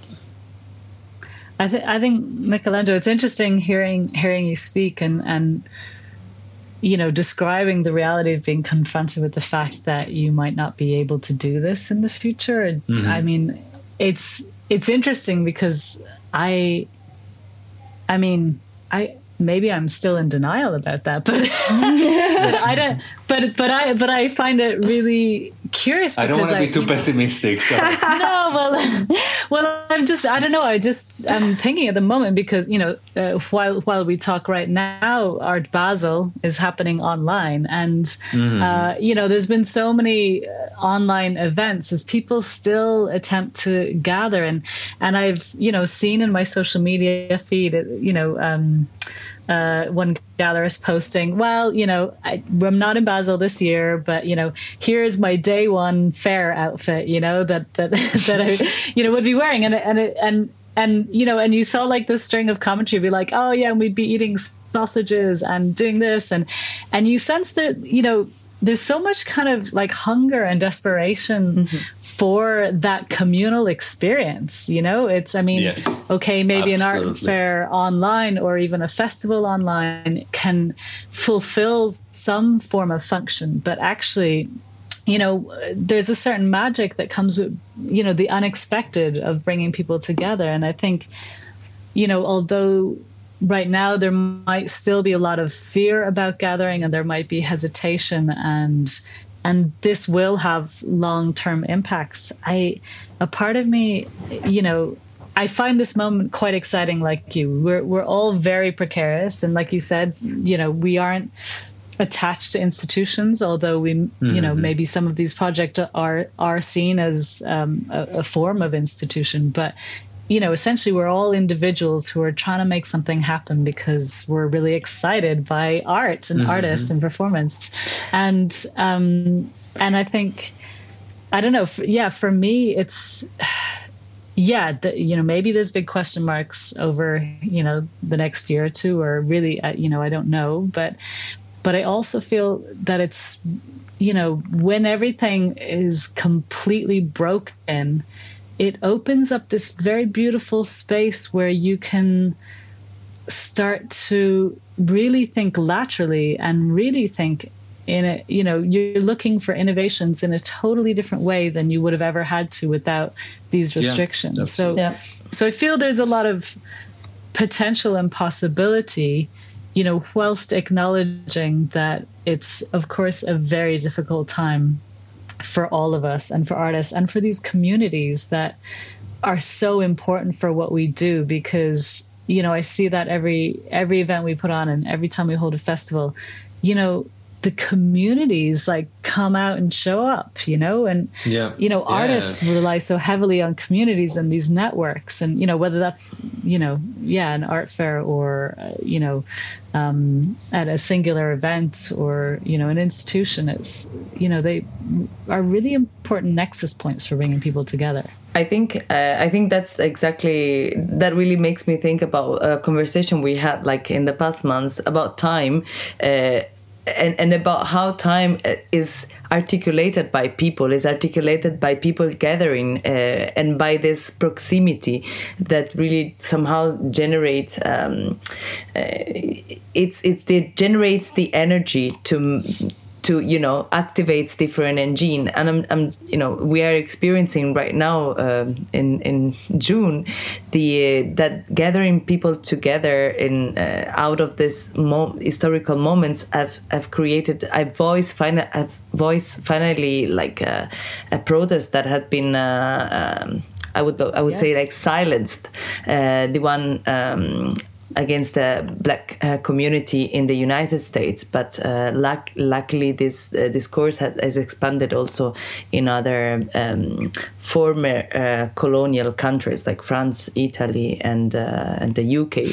I think I think Michelangelo, it's interesting hearing hearing you speak and and you know describing the reality of being confronted with the fact that you might not be able to do this in the future. Mm-hmm. I mean, it's it's interesting because I, I mean, I. Maybe I'm still in denial about that, but, but I don't. But but I but I find it really curious.
I don't want to be
I,
too pessimistic. So.
No, well, well, I'm just. I don't know. I just. I'm thinking at the moment because you know, uh, while while we talk right now, Art Basel is happening online, and mm. uh, you know, there's been so many online events as people still attempt to gather, and and I've you know seen in my social media feed, you know. Um, Uh, one gallerist posting, well, you know, I, I'm not in Basel this year, but, you know, here's my day one fair outfit, you know, that, that, that I, you know, would be wearing. And, and, and, and, you know, and you saw like this string of commentary be like, oh yeah, and we'd be eating sausages and doing this. And, and you sense that, you know, there's so much kind of like hunger and desperation mm-hmm. for that communal experience. You know, it's, I mean, yes, okay, maybe absolutely. An art fair online or even a festival online can fulfill some form of function, but actually, you know, there's a certain magic that comes with, you know, the unexpected of bringing people together. And I think, you know, although right now there might still be a lot of fear about gathering and there might be hesitation and and this will have long-term impacts, I a part of me, you know, I find this moment quite exciting like you. We're we're all very precarious, and like you said, you know, we aren't attached to institutions, although we, mm-hmm. you know, maybe some of these projects are are seen as um, a, a form of institution, but you know, essentially we're all individuals who are trying to make something happen because we're really excited by art and mm-hmm. artists and performance. And, um, and I think, I don't know, for, yeah, for me, it's, yeah, the, you know, maybe there's big question marks over, you know, the next year or two, or really, uh, you know, I don't know, but, but I also feel that it's, you know, when everything is completely broken, it opens up this very beautiful space where you can start to really think laterally and really think in a, you know, you're looking for innovations in a totally different way than you would have ever had to without these restrictions. Yeah, so, yeah. so I feel there's a lot of potential and possibility, you know, whilst acknowledging that it's, of course, a very difficult time for all of us and for artists and for these communities that are so important for what we do, because, you know, I see that every every event we put on and every time we hold a festival, you know, the communities like come out and show up, you know, and, yeah. you know, yeah. artists rely so heavily on communities and these networks, and, you know, whether that's, you know, yeah, an art fair or, uh, you know, um, at a singular event or, you know, an institution, it's, you know, they are really important nexus points for bringing people together.
I think uh, I think that's exactly, that really makes me think about a conversation we had like in the past months about time, uh, And, and about how time is articulated by people, is articulated by people gathering, uh, and by this proximity that really somehow generates, um, uh, it's it's it generates the energy to to you know activates different engine. And I'm I'm you know we are experiencing right now uh, in in June the uh, that gathering people together in uh, out of this mo- historical moments have have created a voice final a voice finally like a, a protest that had been uh, um, I would I would yes. say like silenced, uh, the one. Um, against the black uh, community in the United States, but uh, luck- luckily this uh, discourse has, has expanded also in other um, former uh, colonial countries like France, Italy, and uh, and the U K.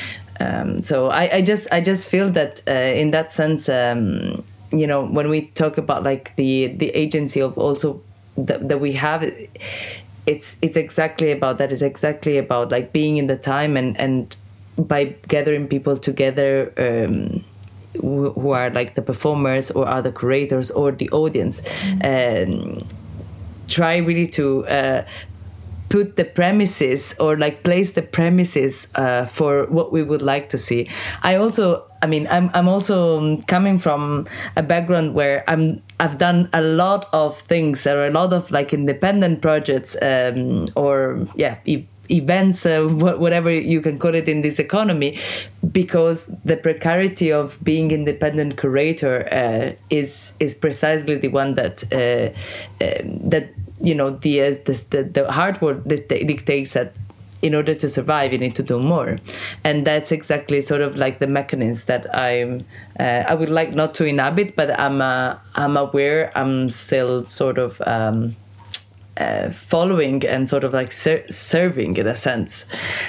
Um, so I, I just I just feel that uh, in that sense, um, you know, when we talk about like the the agency of also that, that we have, it's it's exactly about that. It's exactly about like being in the time and and. by gathering people together um, who, who are like the performers or other curators or the audience, um, try really to uh, put the premises or like place the premises uh, for what we would like to see. I also, I mean, I'm I'm also coming from a background where I'm I've done a lot of things or a lot of like independent projects um, or yeah. E- events, uh, whatever you can call it in this economy, because the precarity of being independent curator uh, is is precisely the one that uh, uh, that you know the, uh, the the hard work that dictates that in order to survive you need to do more, and that's exactly sort of like the mechanism that I'm uh, I would like not to inhabit, but I'm uh, I'm aware I'm still sort of. Um, Uh, following and sort of like ser- serving in a sense.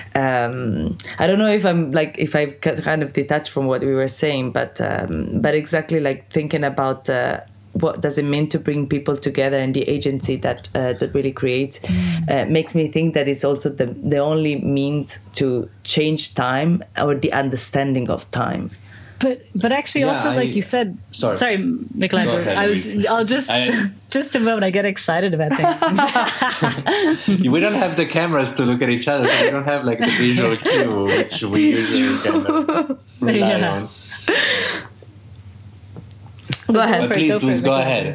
Um, I don't know if I'm like if I kind of detached from what we were saying, but um, but exactly like thinking about uh, what does it mean to bring people together, and the agency that uh, that really creates mm. uh, makes me think that it's also the the only means to change time or the understanding of time.
But but actually,
Yeah,
also,
I-
like you said,
sorry.
sorry, Michelangelo.
Go ahead,
I was.
Louise.
I'll just
I-
just a moment. I get excited about things.
We don't have the cameras to look at each other, so we don't have like the visual cue, which we usually kind of rely
Yeah.
on.
Go ahead.
for
But
it,
please,
go for
Louise,
it,
go
Michelangelo.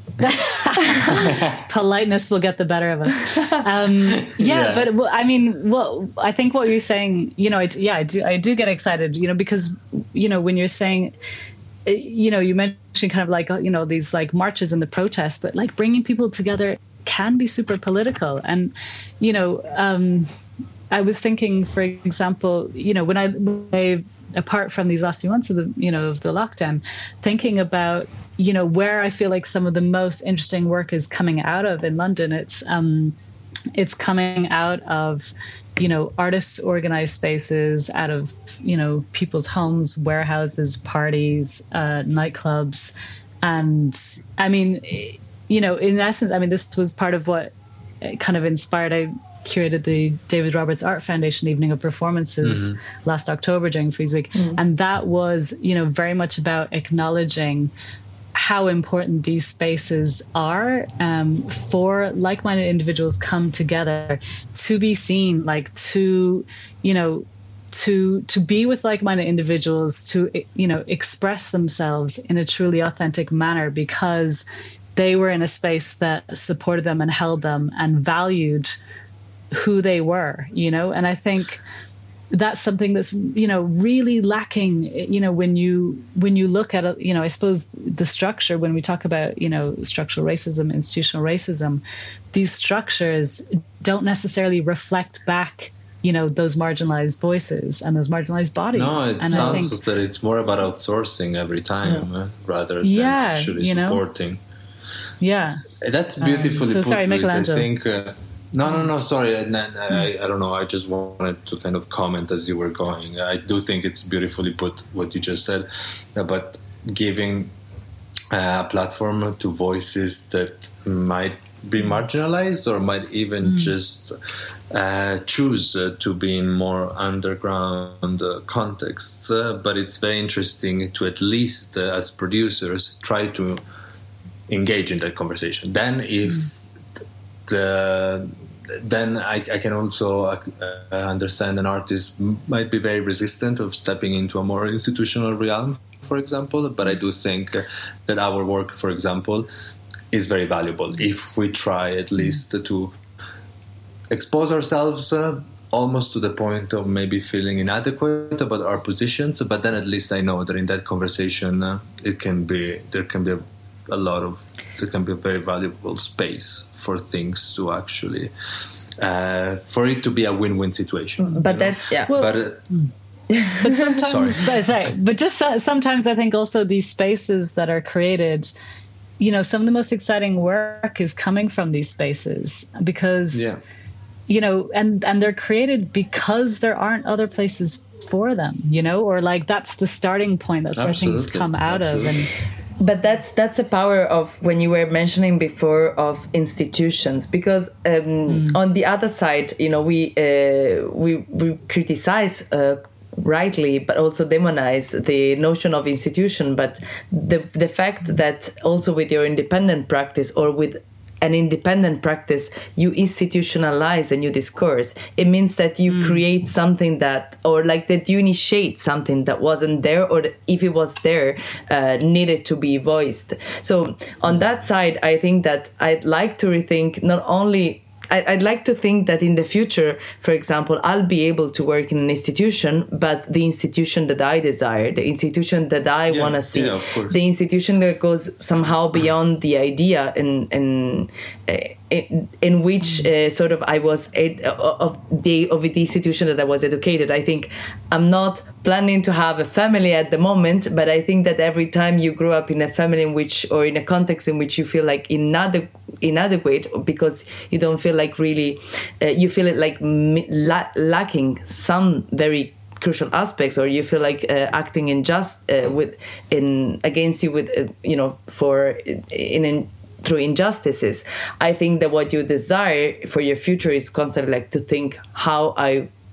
ahead.
Politeness will get the better of us. Um, yeah,
Yeah.
but well, I mean, well, I think what you're saying, you know, I, yeah, I do, I do get excited, you know, because, you know, when you're saying, uh, you know, you mentioned kind of like, uh, you know, these like marches and the protests, but like bringing people together can be super political. And, you know, um, I was thinking, for example, you know, when I, when I apart from these last few months of the, you know, of the lockdown, thinking about, you know, where I feel like some of the most interesting work is coming out of in London, it's um, it's coming out of, you know, artists' organized spaces, out of, you know, people's homes, warehouses, parties, uh, nightclubs, and I mean, you know, in essence, I mean, this was part of what kind of inspired. I curated the David Roberts Art Foundation evening of performances mm-hmm. last October during Frieze Week. Mm-hmm. And that was, you know, very much about acknowledging how important these spaces are um, for like-minded individuals come together to be seen, like to, you know, to to be with like-minded individuals, to, you know, express themselves in a truly authentic manner because they were in a space that supported them and held them and valued who they were, you know. And I think that's something that's, you know, really lacking, you know, when you when you look at, you know, I suppose the structure, when we talk about, you know, structural racism, institutional racism, these structures don't necessarily reflect back, you know, those marginalized voices and those marginalized bodies.
No, it
and
sounds
I think,
that it's more about outsourcing every time yeah. uh, rather than
yeah,
actually
you know?
supporting.
Yeah.
That's beautifully
um, so
put,
sorry,
Louise.
Michelangelo.
I think... Uh, No, no, no, sorry. I, I, I don't know. I just wanted to kind of comment as you were going. I do think it's beautifully put what you just said about giving a platform to voices that might be marginalized or might even mm. just uh, choose uh, to be in more underground uh, contexts. Uh, but it's very interesting to at least, uh, as producers, try to engage in that conversation. Then if mm. the then I, I can also uh, understand an artist might be very resistant of stepping into a more institutional realm, for example. But I do think uh, that our work, for example, is very valuable if we try at least to expose ourselves uh, almost to the point of maybe feeling inadequate about our positions. But then at least I know that in that conversation, uh, it can be there can be a, a lot of there can be a very valuable space for things to actually uh, for it to be a win-win situation.
But that yeah.
Well,
but uh,
but sometimes
sorry.
sorry, but just uh, sometimes I think also these spaces that are created, you know, some of the most exciting work is coming from these spaces because
yeah.
you know, and and they're created because there aren't other places for them, you know, or like that's the starting point. That's
Absolutely.
where things come out
Absolutely.
of. And
but that's that's the power of when you were mentioning before of institutions, because um, mm. on the other side, you know, we uh, we we criticize uh, rightly, but also demonize the notion of institution. But the the fact that also with your independent practice or with an independent practice, you institutionalize a new discourse. It means that you mm. create something that, or like that you initiate something that wasn't there, or that if it was there, uh, needed to be voiced. So on that side, I think that I'd like to rethink not only I'd like to think that in the future, for example, I'll be able to work in an institution, but the institution that I desire, the institution that I
yeah,
want to see,
yeah, of course.
the institution that goes somehow beyond the idea in in in, in which uh, sort of I was ed- of the of the institution that I was educated. I think I'm not planning to have a family at the moment, but I think that every time you grow up in a family in which, or in a context in which you feel like inade- inadequate because you don't feel like really, uh, you feel it like la- lacking some very crucial aspects, or you feel like uh, acting unjust uh, with in against you with uh, you know for in. in through injustices. I think that what you desire for your future is constantly like to think how I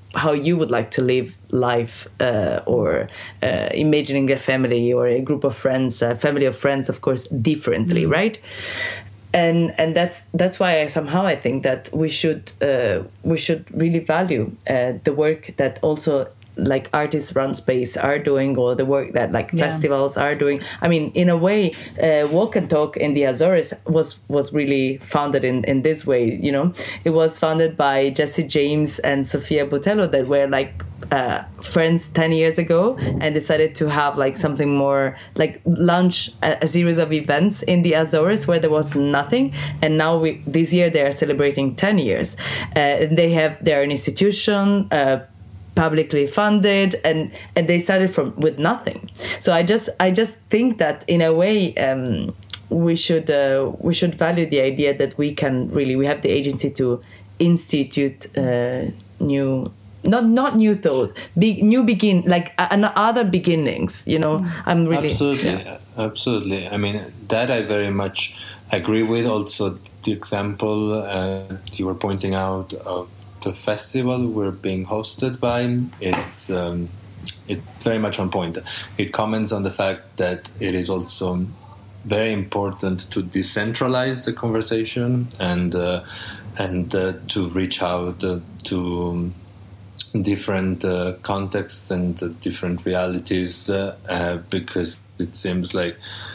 how you would like to live life, uh, or uh, imagining a family or a group of friends, a family of friends, of course, differently, mm. right? And and that's that's why I, somehow I think that we should uh, we should really value uh, the work that also like artists run space are doing, or the work that like yeah. festivals are doing. I mean, in a way, uh, Walk and Talk in the Azores was was really founded in, in this way. You know, it was founded by Jesse James and Sofia Botelho, that were like uh, friends ten years ago, and decided to have like something more, like launch a, a series of events in the Azores where there was nothing. And now we this year they are celebrating ten years. Uh, and they have their institution. Uh, publicly funded, and and they started from with nothing. So I just I just think that in a way um, we should uh, we should value the idea that we can really we have the agency to institute uh, new not not new thought, big new begin like uh, other beginnings. You know, I'm really
absolutely
yeah.
absolutely. I mean, that I very much agree with. Also, the example uh, you were pointing out of the festival we're being hosted by, it's um, it's very much on point. It comments on the fact that it is also very important to decentralize the conversation and uh, and uh, to reach out uh, to different uh, contexts and uh, different realities, uh, uh, because it seems like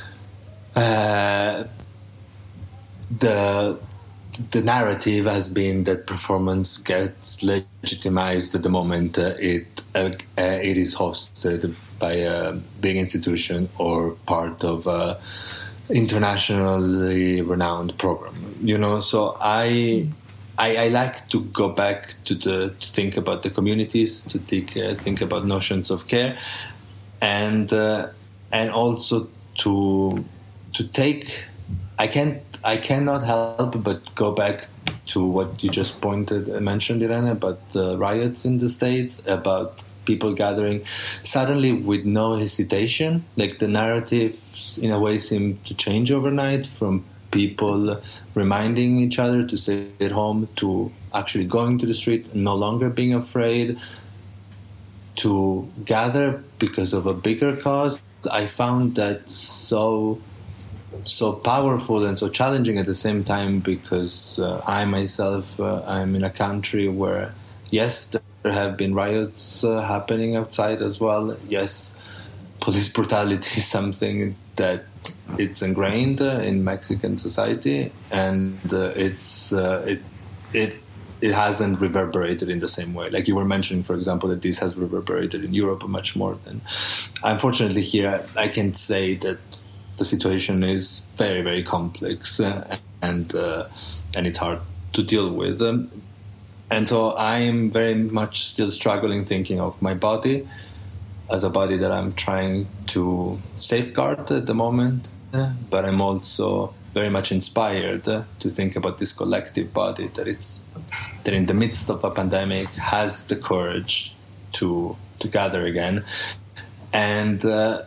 uh, the the narrative has been that performance gets legitimized at the moment uh, it uh, uh, it is hosted by a big institution or part of a internationally renowned program. You know, so I I, I like to go back to the to think about the communities, to think uh, think about notions of care, and uh, and also to to take. I can't. I cannot help but go back to what you just pointed, mentioned, Irene, about the riots in the States, about people gathering suddenly with no hesitation. Like the narratives, in a way, seem to change overnight from people reminding each other to stay at home to actually going to the street, no longer being afraid to gather because of a bigger cause. I found that so... so powerful and so challenging at the same time, because uh, I myself uh, I'm in a country where yes, there have been riots uh, happening outside as well. Yes, police brutality is something that it's ingrained uh, in Mexican society, and uh, it's uh, it it it hasn't reverberated in the same way. Like you were mentioning, for example, that this has reverberated in Europe much more than. Unfortunately, here I can say that the situation is very, very complex uh, and uh, and it's hard to deal with. Um, and so I'm very much still struggling thinking of my body as a body that I'm trying to safeguard at the moment, uh, but I'm also very much inspired uh, to think about this collective body that it's that in the midst of a pandemic has the courage to to gather again. And uh,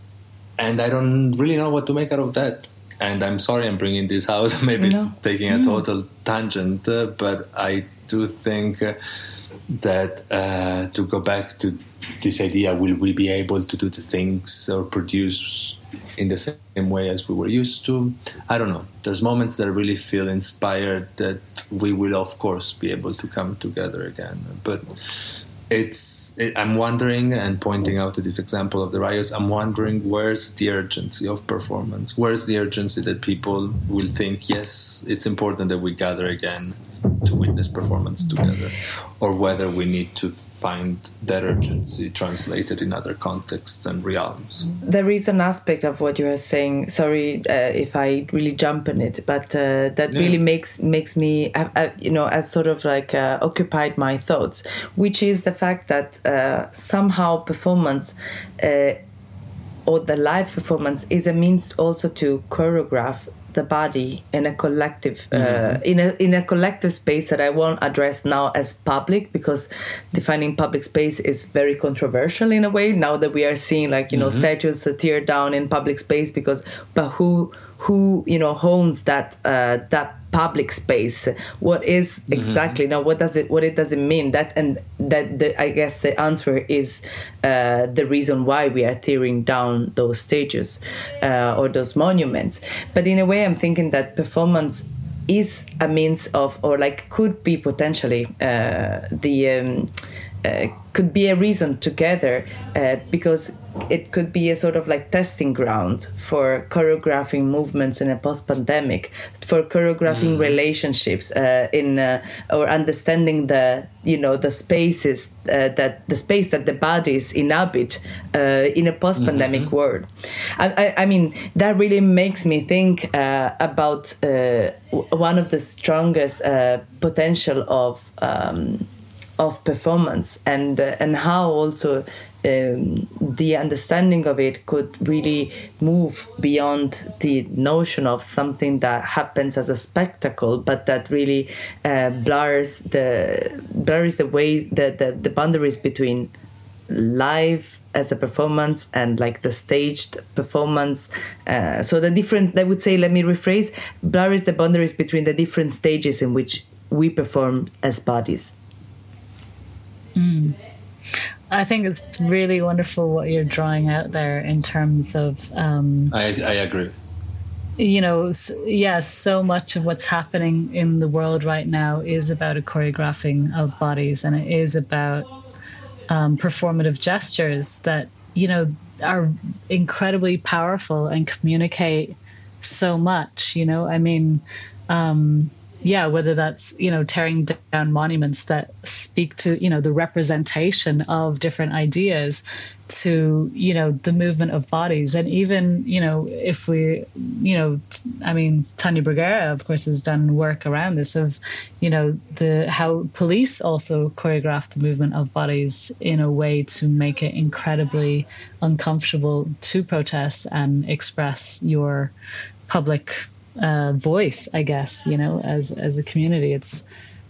And I don't really know what to make out of that. And I'm sorry I'm bringing this out. Maybe no. It's taking a total tangent, uh, but I do think uh, that uh, to go back to this idea, will we be able to do the things or produce in the same way as we were used to? I don't know. There's moments that I really feel inspired that we will, of course, be able to come together again. But it's it, I'm wondering, and pointing out to this example of the riots, I'm wondering where's the urgency of performance? Where's the urgency that people will think, yes, it's important that we gather again to witness performance together, or whether we need to find that urgency translated in other contexts and realms.
There is an aspect of what you are saying, sorry uh, if I really jump on it, but uh, that yeah. really makes makes me, uh, uh, you know, as sort of like uh, occupied my thoughts, which is the fact that uh, somehow performance uh, or the live performance is a means also to choreograph the body in a collective uh, mm-hmm. in a in a collective space that I won't address now as public, because defining public space is very controversial in a way now that we are seeing, like, you know, mm-hmm. statues tear down in public space, because but who who, you know, owns that uh, that public space. What is exactly mm-hmm. now? What does it? What it does it mean? That and that the, I guess the answer is uh, the reason why we are tearing down those statues uh, or those monuments. But in a way, I'm thinking that performance is a means of, or like could be potentially uh, the um, uh, could be a reason together uh, because it could be a sort of like testing ground for choreographing movements in a post-pandemic, for choreographing mm. relationships uh, in uh, or understanding the you know the spaces uh, that the space that the bodies inhabit uh, in a post-pandemic mm-hmm. world. I, I, I mean that really makes me think uh, about uh, one of the strongest uh, potential of. Um, of performance and uh, and how also um, the understanding of it could really move beyond the notion of something that happens as a spectacle, but that really uh, blurs the blurs the ways the, the the boundaries between live as a performance and like the staged performance. Uh, so the different, I would say, let me rephrase, blurs the boundaries between the different stages in which we perform as bodies.
Mm. I think it's really wonderful what you're drawing out there in terms of. Um,
I, I agree.
You know, yes, yeah, so much of what's happening in the world right now is about a choreographing of bodies, and it is about um, performative gestures that, you know, are incredibly powerful and communicate so much. You know, I mean. Um, Yeah, whether that's, you know, tearing down monuments that speak to, you know, the representation of different ideas to, you know, the movement of bodies. And even, you know, if we, you know, I mean, Tania Bruguera, of course, has done work around this of, you know, the how police also choreograph the movement of bodies in a way to make it incredibly uncomfortable to protest and express your public Uh, voice, I guess, you know, as as a community. It's,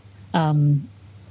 um,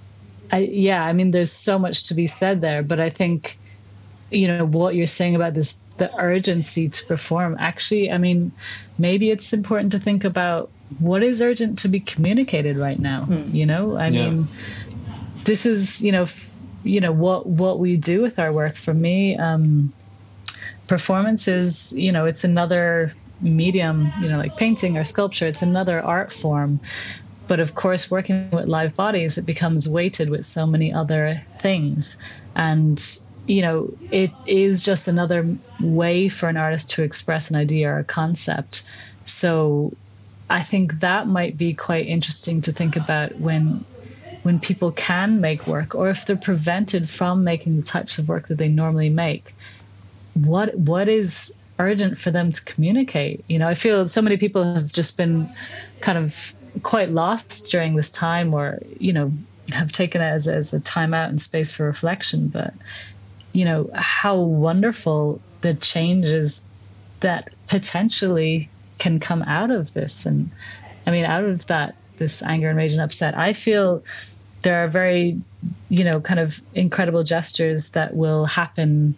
I yeah, I mean, there's so much to be said there, but I think, you know, what you're saying about this, the urgency to perform, actually, I mean, maybe it's important to think about what is urgent to be communicated right now, mm. you know? I yeah. mean, this is, you know, f- you know, what, what we do with our work. For me, um, performance is, you know, it's another medium, you know, like painting or sculpture. It's another art form. But of course, working with live bodies, it becomes weighted with so many other things. And, you know, it is just another way for an artist to express an idea or a concept. So I think that might be quite interesting to think about when when people can make work, or if they're prevented from making the types of work that they normally make. What what is urgent for them to communicate? You know, I feel so many people have just been kind of quite lost during this time, or, you know, have taken it as, as a time out and space for reflection. But, you know, how wonderful the changes that potentially can come out of this. And I mean, out of that, this anger and rage and upset, I feel there are very, you know, kind of incredible gestures that will happen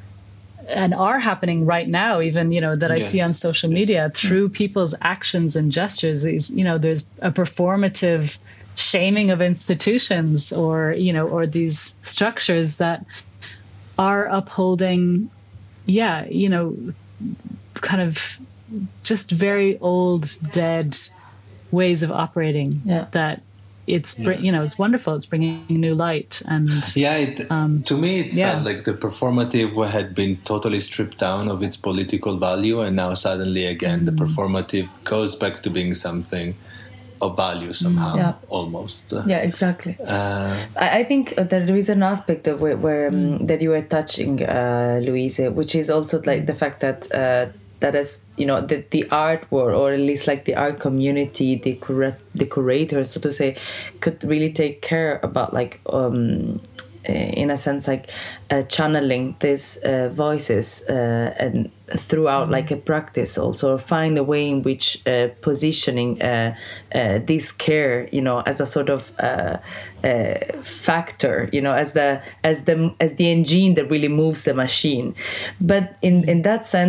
and are happening right now, even, you know, that I yes. see on social media through people's actions and gestures. Is, you know, there's a performative shaming of institutions, or, you know, or these structures that are upholding, yeah, you know, kind of just very old, dead ways of operating yeah. that it's, yeah. you know, it's wonderful. It's bringing new light. And
yeah, it, um, to me, it
yeah.
felt like the performative had been totally stripped down of its political value. And now suddenly, again, mm. the performative goes back to being something of value somehow, yeah. almost.
Yeah, exactly.
Uh,
I, I think there is an aspect of where, where um, that you were touching, uh, Louise, which is also like the fact that uh, that is, you know, the, the art world, or at least like the art community, the cura- the curators, so to say, could really take care about like, um, in a sense, like uh, channeling these uh, voices uh, and throughout mm-hmm. like a practice also, or find a way in which uh, positioning uh, uh, this care, you know, as a sort of uh, uh, factor, you know, as the as the as the engine that really moves the machine. But in in that sense,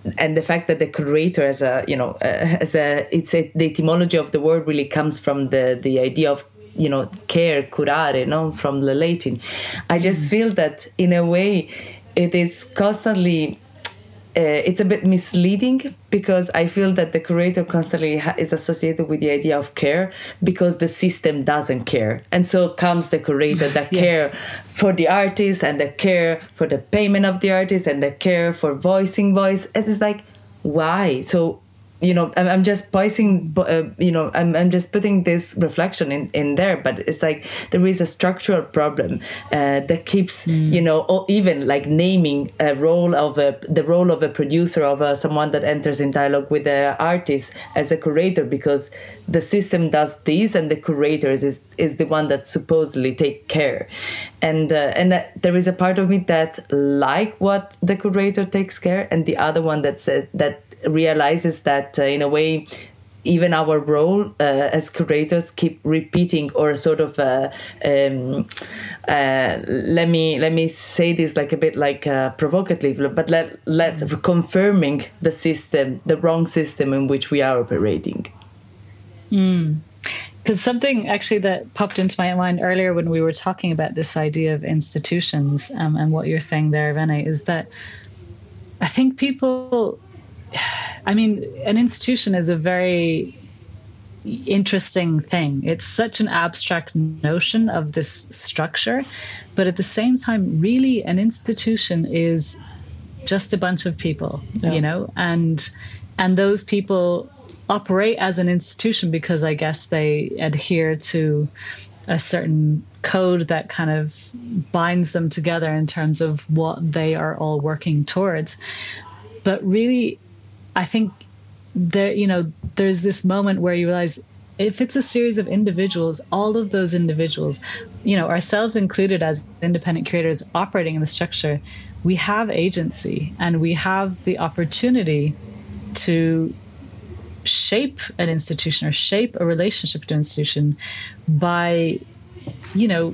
and the fact that the curator, as a you know, uh, as a it's a, the etymology of the word really comes from the the idea of, you know, care, curare, no, from the Latin. I just mm. feel that in a way it is constantly. Uh, it's a bit misleading, because I feel that the curator constantly ha- is associated with the idea of care, because the system doesn't care. And so comes the curator that yes. care for the artist, and the care for the payment of the artist, and the care for voicing voice. It is like, why? So, you know, I'm, I'm just voicing, uh, you know, I'm, I'm just putting this reflection in, in there, but it's like there is a structural problem uh, that keeps, mm. you know, or even like naming a role of a, the role of a producer, of a, someone that enters in dialogue with the artist as a curator, because the system does this and the curator is, is the one that supposedly take care. And, uh, and that there is a part of me that like what the curator takes care, and the other one that said that realizes that uh, in a way even our role uh, as curators keep repeating, or sort of uh, um, uh, let me let me say this like a bit like uh, provocative, but let let confirming the system, the wrong system in which we are operating.
Mm. Because something actually that popped into my mind earlier when we were talking about this idea of institutions, um, and what you're saying there, Vene, is that I think people. I mean, an institution is a very interesting thing. It's such an abstract notion of this structure, but at the same time, really, an institution is just a bunch of people, yeah. you know, and and those people operate as an institution because I guess they adhere to a certain code that kind of binds them together in terms of what they are all working towards. But really, I think there, you know, there's this moment where you realize if it's a series of individuals, all of those individuals, you know, ourselves included as independent creators operating in the structure, we have agency and we have the opportunity to shape an institution or shape a relationship to an institution by, you know,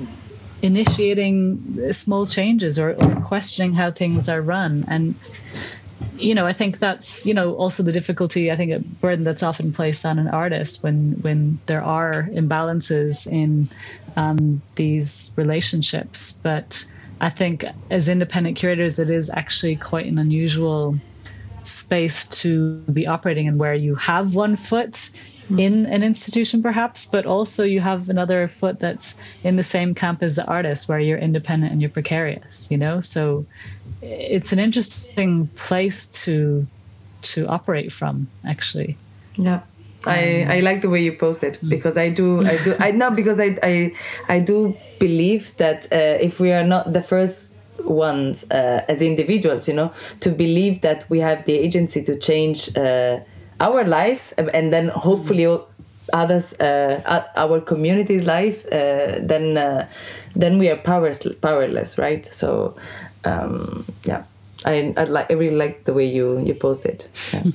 initiating small changes or, or questioning how things are run. And you know, I think that's, you know, also the difficulty, I think a burden that's often placed on an artist when when there are imbalances in um, these relationships. But I think as independent curators, it is actually quite an unusual space to be operating in, where you have one foot mm. in an institution perhaps, but also you have another foot that's in the same camp as the artist, where you're independent and you're precarious, you know? So it's an interesting place to to operate from, actually.
Yeah, I, um, I like the way you post it, because I do I do I know because I I I do believe that uh, if we are not the first ones uh, as individuals, you know, to believe that we have the agency to change uh, our lives, and then hopefully others, uh, our community's life, uh, then uh, then we are powerless, powerless, right? So. Um, yeah, I I, like, I really like the way you, you post it. Yeah.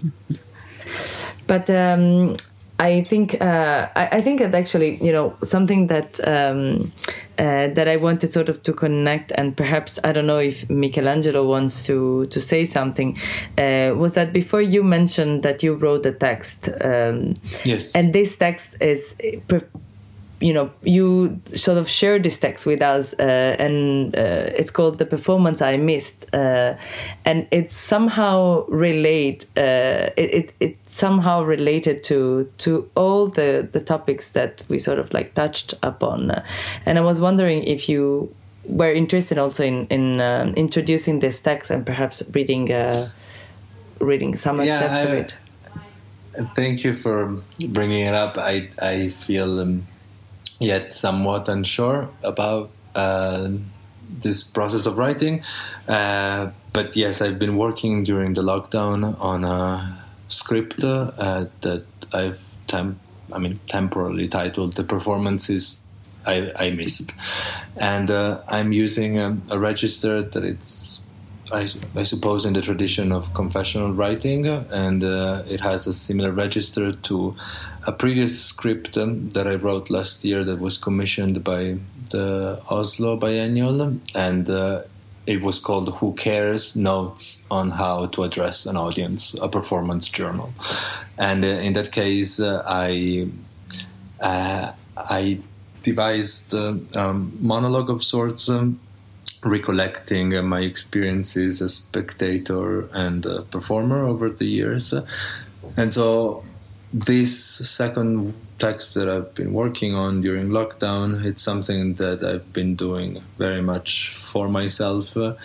But um, I think uh, I, I think that actually, you know, something that um, uh, that I wanted sort of to connect, and perhaps I don't know if Michelangelo wants to to say something, uh, was that before you mentioned that you wrote the text. Um,
yes.
And this text is. Per- You know, you sort of share this text with us, uh, and uh, it's called "The Performance I Missed," uh, and it's somehow relate. Uh, it, it it somehow related to to all the, the topics that we sort of like touched upon, uh, and I was wondering if you were interested also in in uh, introducing this text and perhaps reading uh, reading some
yeah,
excerpts
I,
of it.
Thank you for bringing it up. I I feel. Um, yet somewhat unsure about uh, this process of writing. Uh, but yes, I've been working during the lockdown on a script uh, that I've temp- I mean, temporarily titled "The Performances I, I Missed." And uh, I'm using a, a register that it's, I, I suppose, in the tradition of confessional writing, and uh, it has a similar register to a previous script um, that I wrote last year that was commissioned by the Oslo Biennial, and uh, it was called Who Cares? Notes on How to Address an Audience, a performance journal. And uh, in that case, uh, I uh, I devised a uh, um, monologue of sorts, um, recollecting uh, my experiences as spectator and uh, performer over the years. And so this second text that I've been working on during lockdown, it's something that I've been doing very much for myself. Uh,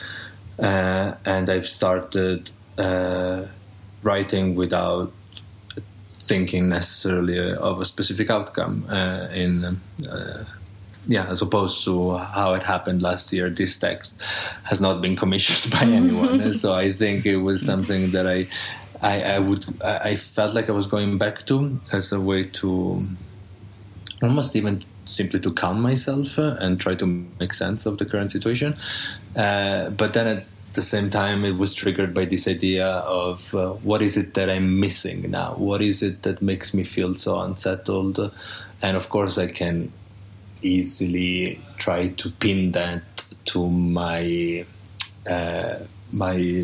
and I've started uh, writing without thinking necessarily of a specific outcome uh, in uh, yeah, as opposed to how it happened last year. This text has not been commissioned by anyone. So I think it was something that I I, I would I felt like I was going back to as a way to almost even simply to calm myself uh, and try to make sense of the current situation. Uh, but then at the same time, it was triggered by this idea of uh, what is it that I'm missing now? What is it that makes me feel so unsettled? And of course, I can easily try to pin that to my uh, my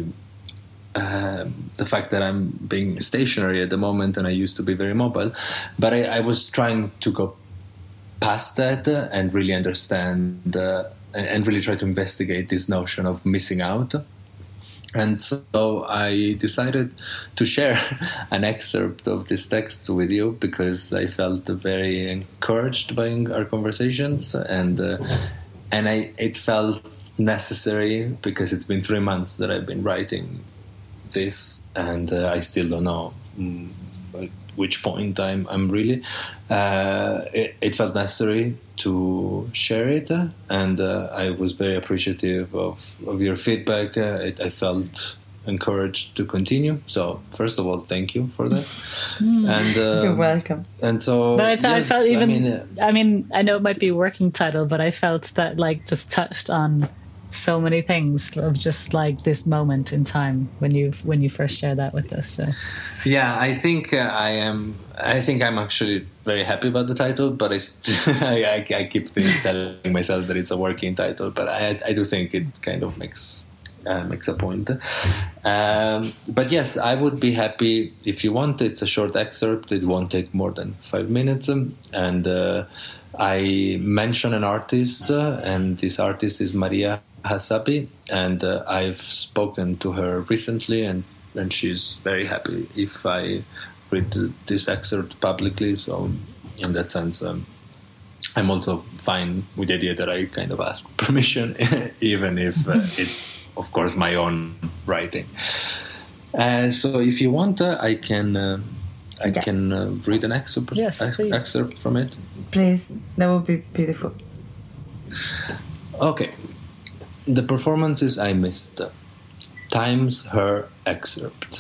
uh, the fact that I'm being stationary at the moment, and I used to be very mobile. But I, I was trying to go past that uh, and really understand uh, and really try to investigate this notion of missing out. And so I decided to share an excerpt of this text with you because I felt very encouraged by our conversations, and uh, and I it felt necessary because it's been three months that I've been writing this, and uh, I still don't know mm, at which point I'm I'm really. Uh, it, it felt necessary to share it, and uh, I was very appreciative of, of your feedback. Uh, it, I felt encouraged to continue. So first of all, thank you for that.
Mm,
and uh,
you're welcome.
And so,
but I, th-
yes,
I felt even. I mean,
uh,
I mean, I know it might be a working title, but I felt that like just touched on so many things of just like this moment in time when you when you first shared that with us. So
yeah, I think uh, I am. I think I'm actually very happy about the title, but I st- I, I, I keep thinking, telling myself that it's a working title. But I I do think it kind of makes uh, makes a point. Um, but yes, I would be happy if you want. It's a short excerpt. It won't take more than five minutes, um, and uh, I mention an artist, uh, and this artist is Maria Hasabi, and uh, I've spoken to her recently, and, and she's very happy if I read this excerpt publicly. So in that sense, um, I'm also fine with the idea that I kind of ask permission, even if uh, it's, of course, my own writing. Uh, so if you want, uh, I can uh, I yeah. can uh, read an excerpt,
yes,
ex- excerpt from it.
Please, that would be beautiful.
Okay. The performances I missed. Times Her excerpt.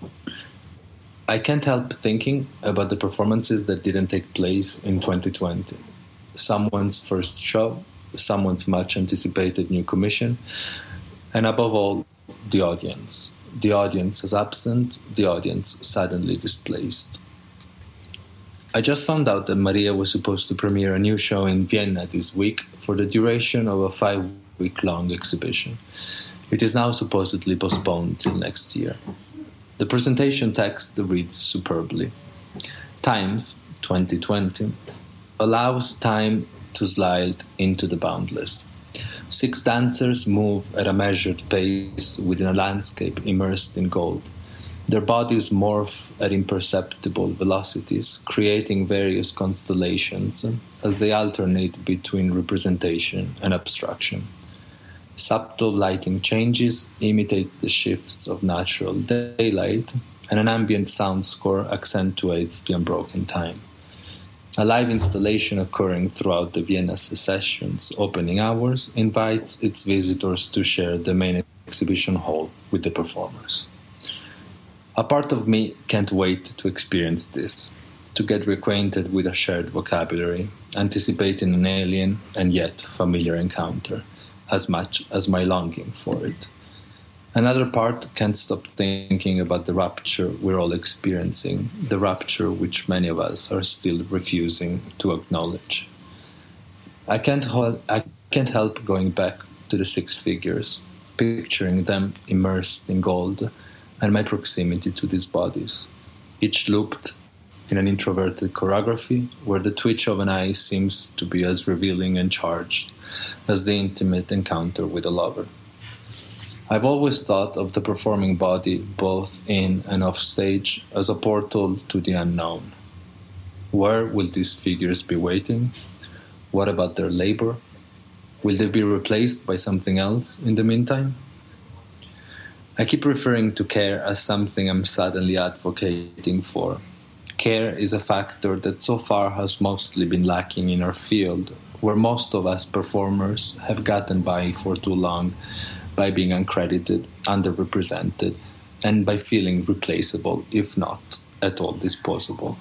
I can't help thinking about the performances that didn't take place in twenty twenty. Someone's first show, someone's much anticipated new commission, and above all, the audience. The audience is absent, the audience suddenly displaced. I just found out that Maria was supposed to premiere a new show in Vienna this week for the duration of a five-week-long exhibition. It is now supposedly postponed till next year. The presentation text reads superbly. Times, twenty twenty, allows time to slide into the boundless. Six dancers move at a measured pace within a landscape immersed in gold. Their bodies morph at imperceptible velocities, creating various constellations as they alternate between representation and abstraction. Subtle lighting changes imitate the shifts of natural daylight, and an ambient sound score accentuates the unbroken time. A live installation occurring throughout the Vienna Secession's opening hours invites its visitors to share the main exhibition hall with the performers. A part of me can't wait to experience this, to get reacquainted with a shared vocabulary, anticipating an alien and yet familiar encounter, as much as my longing for it. Another part can't stop thinking about the rapture we're all experiencing, the rapture which many of us are still refusing to acknowledge. I can't, ho- I can't help going back to the six figures, picturing them immersed in gold and my proximity to these bodies, each looped in an introverted choreography where the twitch of an eye seems to be as revealing and charged as the intimate encounter with a lover. I've always thought of the performing body, both in and off stage, as a portal to the unknown. Where will these figures be waiting? What about their labor? Will they be replaced by something else in the meantime? I keep referring to care as something I'm suddenly advocating for. Care is a factor that so far has mostly been lacking in our field, where most of us performers have gotten by for too long by being uncredited, underrepresented, and by feeling replaceable, if not at all disposable.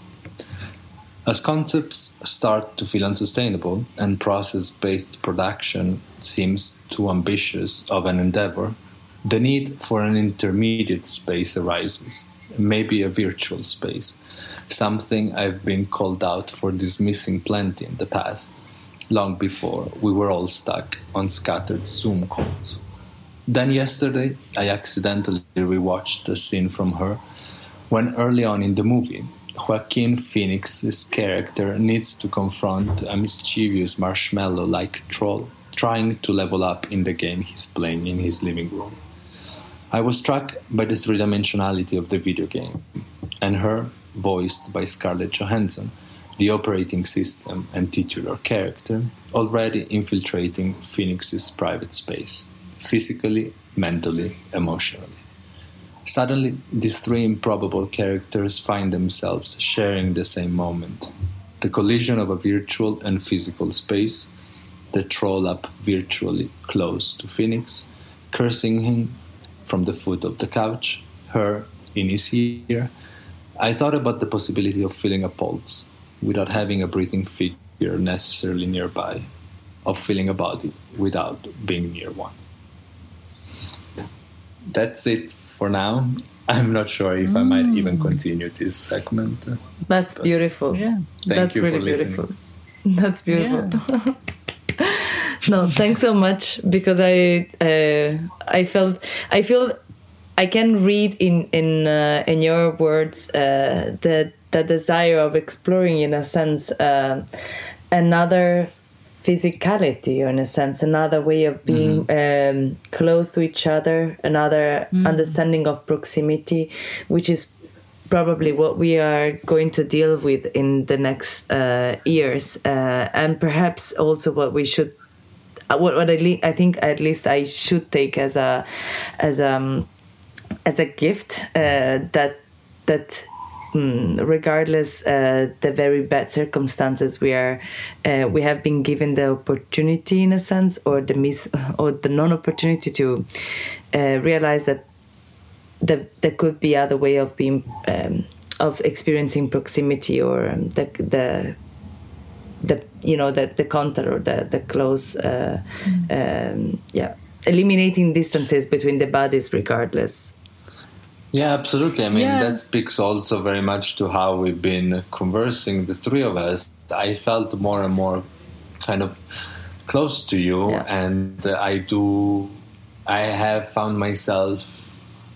As concepts start to feel unsustainable and process-based production seems too ambitious of an endeavor, the need for an intermediate space arises, maybe a virtual space, something I've been called out for dismissing plenty in the past, long before we were all stuck on scattered Zoom calls. Then yesterday, I accidentally rewatched a scene from Her, when early on in the movie, Joaquin Phoenix's character needs to confront a mischievous marshmallow-like troll trying to level up in the game he's playing in his living room. I was struck by the three-dimensionality of the video game, and Her, voiced by Scarlett Johansson, the operating system and titular character, already infiltrating Phoenix's private space, physically, mentally, emotionally. Suddenly, these three improbable characters find themselves sharing the same moment, the collision of a virtual and physical space, the troll up virtually close to Phoenix, cursing him from the foot of the couch, Her in his ear. I thought about the possibility of feeling a pulse without having a breathing figure necessarily nearby, of feeling a body without being near one. That's it for now. I'm not sure if I might even continue this segment.
That's
but
beautiful.
Yeah.
That's really beautiful. That's beautiful. Yeah. No, thanks so much, because I uh, I felt I feel I can read in in uh, in your words uh, the the desire of exploring, in a sense, uh, another physicality, or in a sense, another way of being mm-hmm. um, close to each other, another mm. understanding of proximity, which is probably what we are going to deal with in the next uh, years, uh, and perhaps also what we should, what, what I, le- I think at least I should take as a as a as a gift uh, that that. Mm, regardless uh, the very bad circumstances we are uh, we have been given the opportunity, in a sense, or the miss or the non-opportunity to uh, realize that the, there could be other way of being um, of experiencing proximity, or um, the the the you know the the contact, or the the close uh, mm. um, yeah eliminating distances between the bodies regardless.
Yeah, absolutely. I mean,
yeah.
that speaks also very much to how we've been conversing, the three of us. I felt more and more kind of close to you, yeah. and I do, I have found myself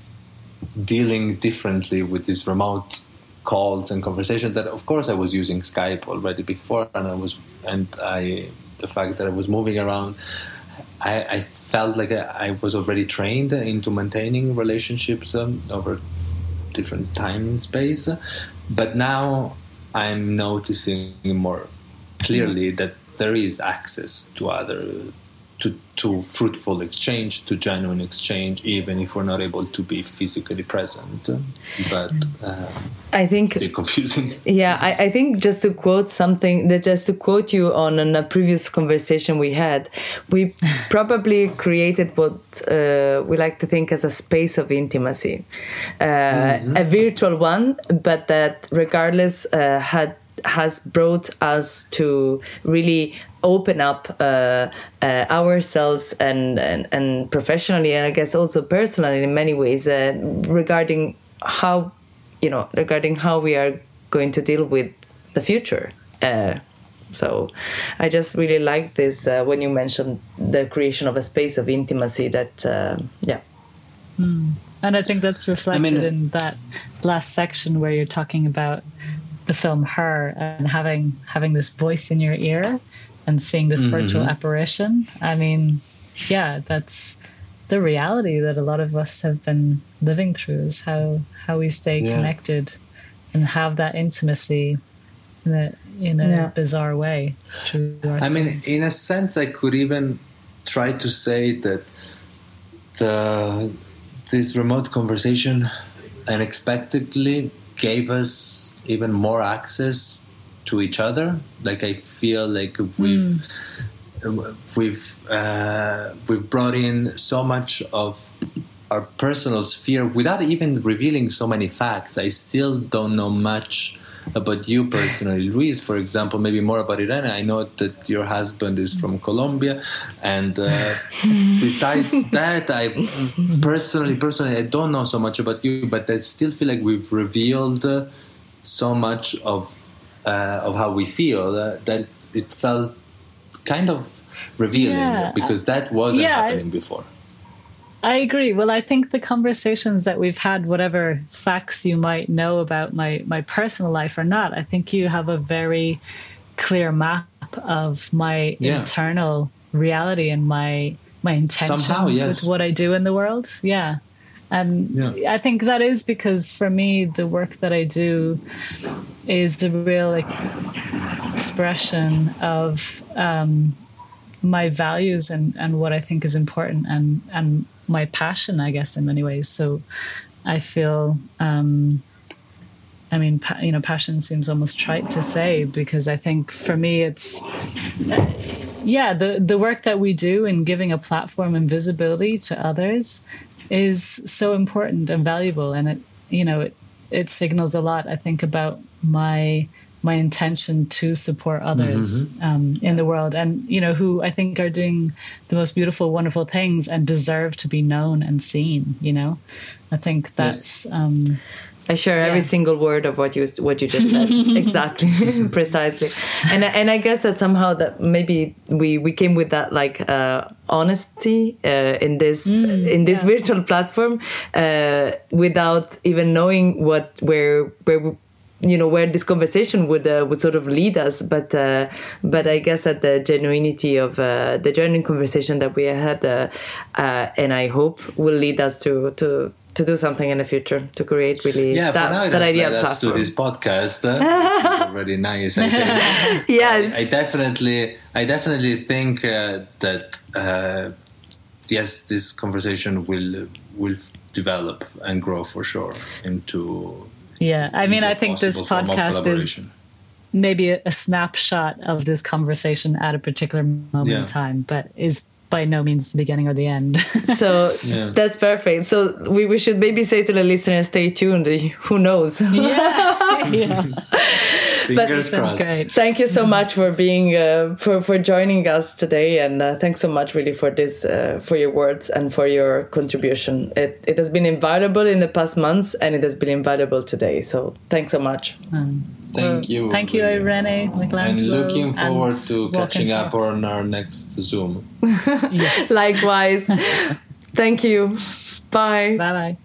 dealing differently with these remote calls and conversations that, of course, I was using Skype already before, and I was, and I, the fact that I was moving around, I, I felt like I, I was already trained into maintaining relationships um, over different time and space. But now I'm noticing more clearly that there is access to other, to, to fruitful exchange, to genuine exchange, even if we're not able to be physically present. But uh,
I think
still confusing.
Yeah, I, I think just to quote something, that just to quote you on a previous conversation we had, we probably created what uh, we like to think as a space of intimacy, uh, mm-hmm. a virtual one, but that regardless uh, had has brought us to really open up uh, uh, ourselves and, and and professionally, and I guess also personally in many ways, uh, regarding how you know regarding how we are going to deal with the future, uh, So I just really like this uh, when you mentioned the creation of a space of intimacy that, uh, yeah.
Mm. And I think that's reflected I mean, in that last section where you're talking about the film Her and having having this voice in your ear and seeing this mm-hmm. virtual apparition. I mean, yeah, that's the reality that a lot of us have been living through, is how, how we stay yeah. connected and have that intimacy in a, in a yeah. bizarre way through our
I
screens.
mean, in a sense, I could even try to say that the this remote conversation unexpectedly gave us even more access to each other. Like, I feel like we've mm. we've uh, we've brought in so much of our personal sphere without even revealing so many facts. I still don't know much about you personally, Luis, for example, maybe more about Irene. I know that your husband is from Colombia, and uh, besides that, I personally, personally, I don't know so much about you, but I still feel like we've revealed uh, so much of uh, of how we feel uh, that it felt kind of revealing, yeah. because that wasn't yeah, happening before.
I agree. Well, I think the conversations that we've had, whatever facts you might know about my, my personal life or not, I think you have a very clear map of my yeah. internal reality and my my intention
Somehow, yes.
with what I do in the world. Yeah. And yeah. I think that is because for me, the work that I do is a real like, expression of um, my values and, and what I think is important and, and my passion, I guess, in many ways. So I feel, um, I mean, pa- you know, passion seems almost trite to say, because I think for me, it's, uh, yeah, the, the work that we do in giving a platform and visibility to others is so important and valuable. And it, you know, it, it signals a lot, I think, about my my intention to support others mm-hmm. um, in the world, and, you know, who I think are doing the most beautiful, wonderful things and deserve to be known and seen, you know. I think that's... Yes. Um,
I share yeah. every single word of what you what you just said. Exactly, precisely. And and I guess that somehow that maybe we, we came with that like uh, honesty uh, in this mm, in this yeah. virtual platform uh, without even knowing what where where. We, you know, where this conversation would uh, would sort of lead us, but uh, but I guess that the genuinity of uh, the genuine conversation that we had, uh, uh, and I hope will lead us to to to do something in the future to create really
yeah,
that,
for now it
that
has
ideal
led us
platform.
to this podcast, uh, which is already nice. I think.
yeah,
I, I definitely, I definitely think uh, that uh, yes, this conversation will will develop and grow for sure into.
Yeah, I mean, I think this podcast is maybe a, a snapshot of this conversation at a particular moment yeah. in time, but is by no means the beginning or the end.
So yeah. that's perfect. So we, we should maybe say to the listeners, stay tuned. Who knows?
Yeah. yeah.
Fingers crossed.
Great.
Thank you so much for being uh, for for joining us today, and uh, thanks so much really for this uh, for your words and for your contribution. It it has been invaluable in the past months, and it has been invaluable today. So thanks so much.
Um,
thank
well,
you.
Thank you, Irene, Michelangelo.
And looking forward to catching up on our next Zoom.
Likewise. Thank you. Bye.
Bye bye.